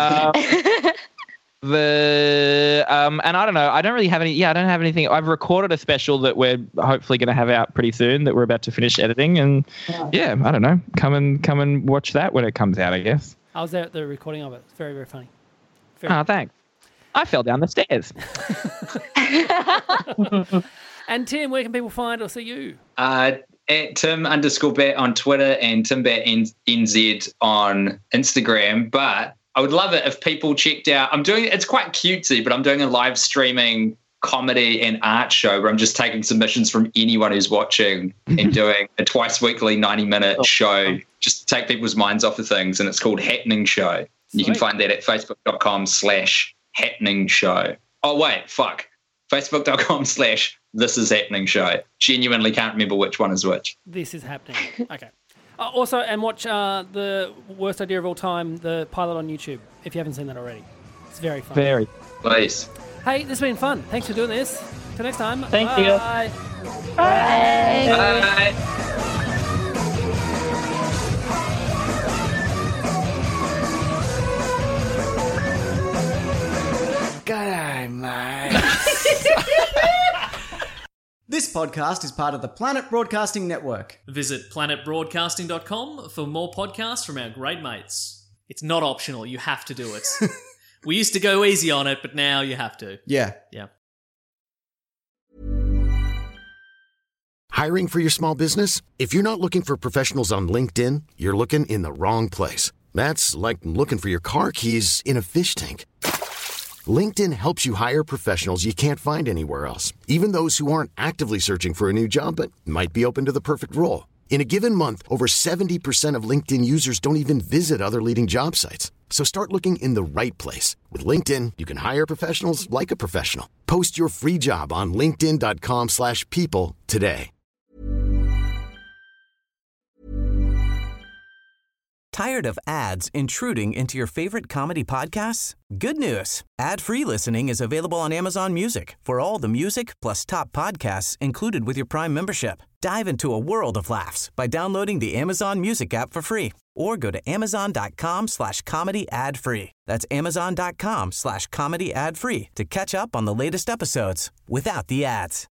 S6: And I don't know. I don't really have any. Yeah, I don't have anything. I've recorded a special that we're hopefully going to have out pretty soon. That we're about to finish editing, and yeah, I don't know. Come and watch that when it comes out, I guess.
S5: I was there at the recording of it. It's very, very funny.
S6: Thanks. I fell down the stairs.
S5: And Tim, where can people find or see you?
S10: At Tim_Bet on Twitter and TimBetNZ on Instagram. But I would love it if people checked out. It's quite cutesy, but I'm doing a live streaming comedy and art show where I'm just taking submissions from anyone who's watching and doing a twice weekly 90-minute show just to take people's minds off of things. And it's called Happening Show. You can find that at facebook.com/happening show. Oh, wait, fuck. Facebook.com/This Is Happening Show. Genuinely can't remember which one is which.
S5: This is happening. Okay. Also, and watch the Worst Idea of All Time, the pilot on YouTube, if you haven't seen that already. It's very fun.
S6: Very.
S10: Please.
S5: Hey, this has been fun. Thanks for doing this. Till next time.
S8: Thank you.
S5: Bye.
S10: Bye.
S3: G'day, mate. This podcast is part of the Planet Broadcasting Network.
S4: Visit planetbroadcasting.com for more podcasts from our great mates. It's not optional. You have to do it. We used to go easy on it, but now you have to.
S3: Yeah.
S4: Yeah.
S2: Hiring for your small business? If you're not looking for professionals on LinkedIn, you're looking in the wrong place. That's like looking for your car keys in a fish tank. LinkedIn helps you hire professionals you can't find anywhere else, even those who aren't actively searching for a new job but might be open to the perfect role. In a given month, over 70% of LinkedIn users don't even visit other leading job sites. So start looking in the right place. With LinkedIn, you can hire professionals like a professional. Post your free job on linkedin.com/people today.
S11: Tired of ads intruding into your favorite comedy podcasts? Good news. Ad-free listening is available on Amazon Music for all the music plus top podcasts included with your Prime membership. Dive into a world of laughs by downloading the Amazon Music app for free or go to amazon.com/comedy ad-free. That's amazon.com/comedy ad-free to catch up on the latest episodes without the ads.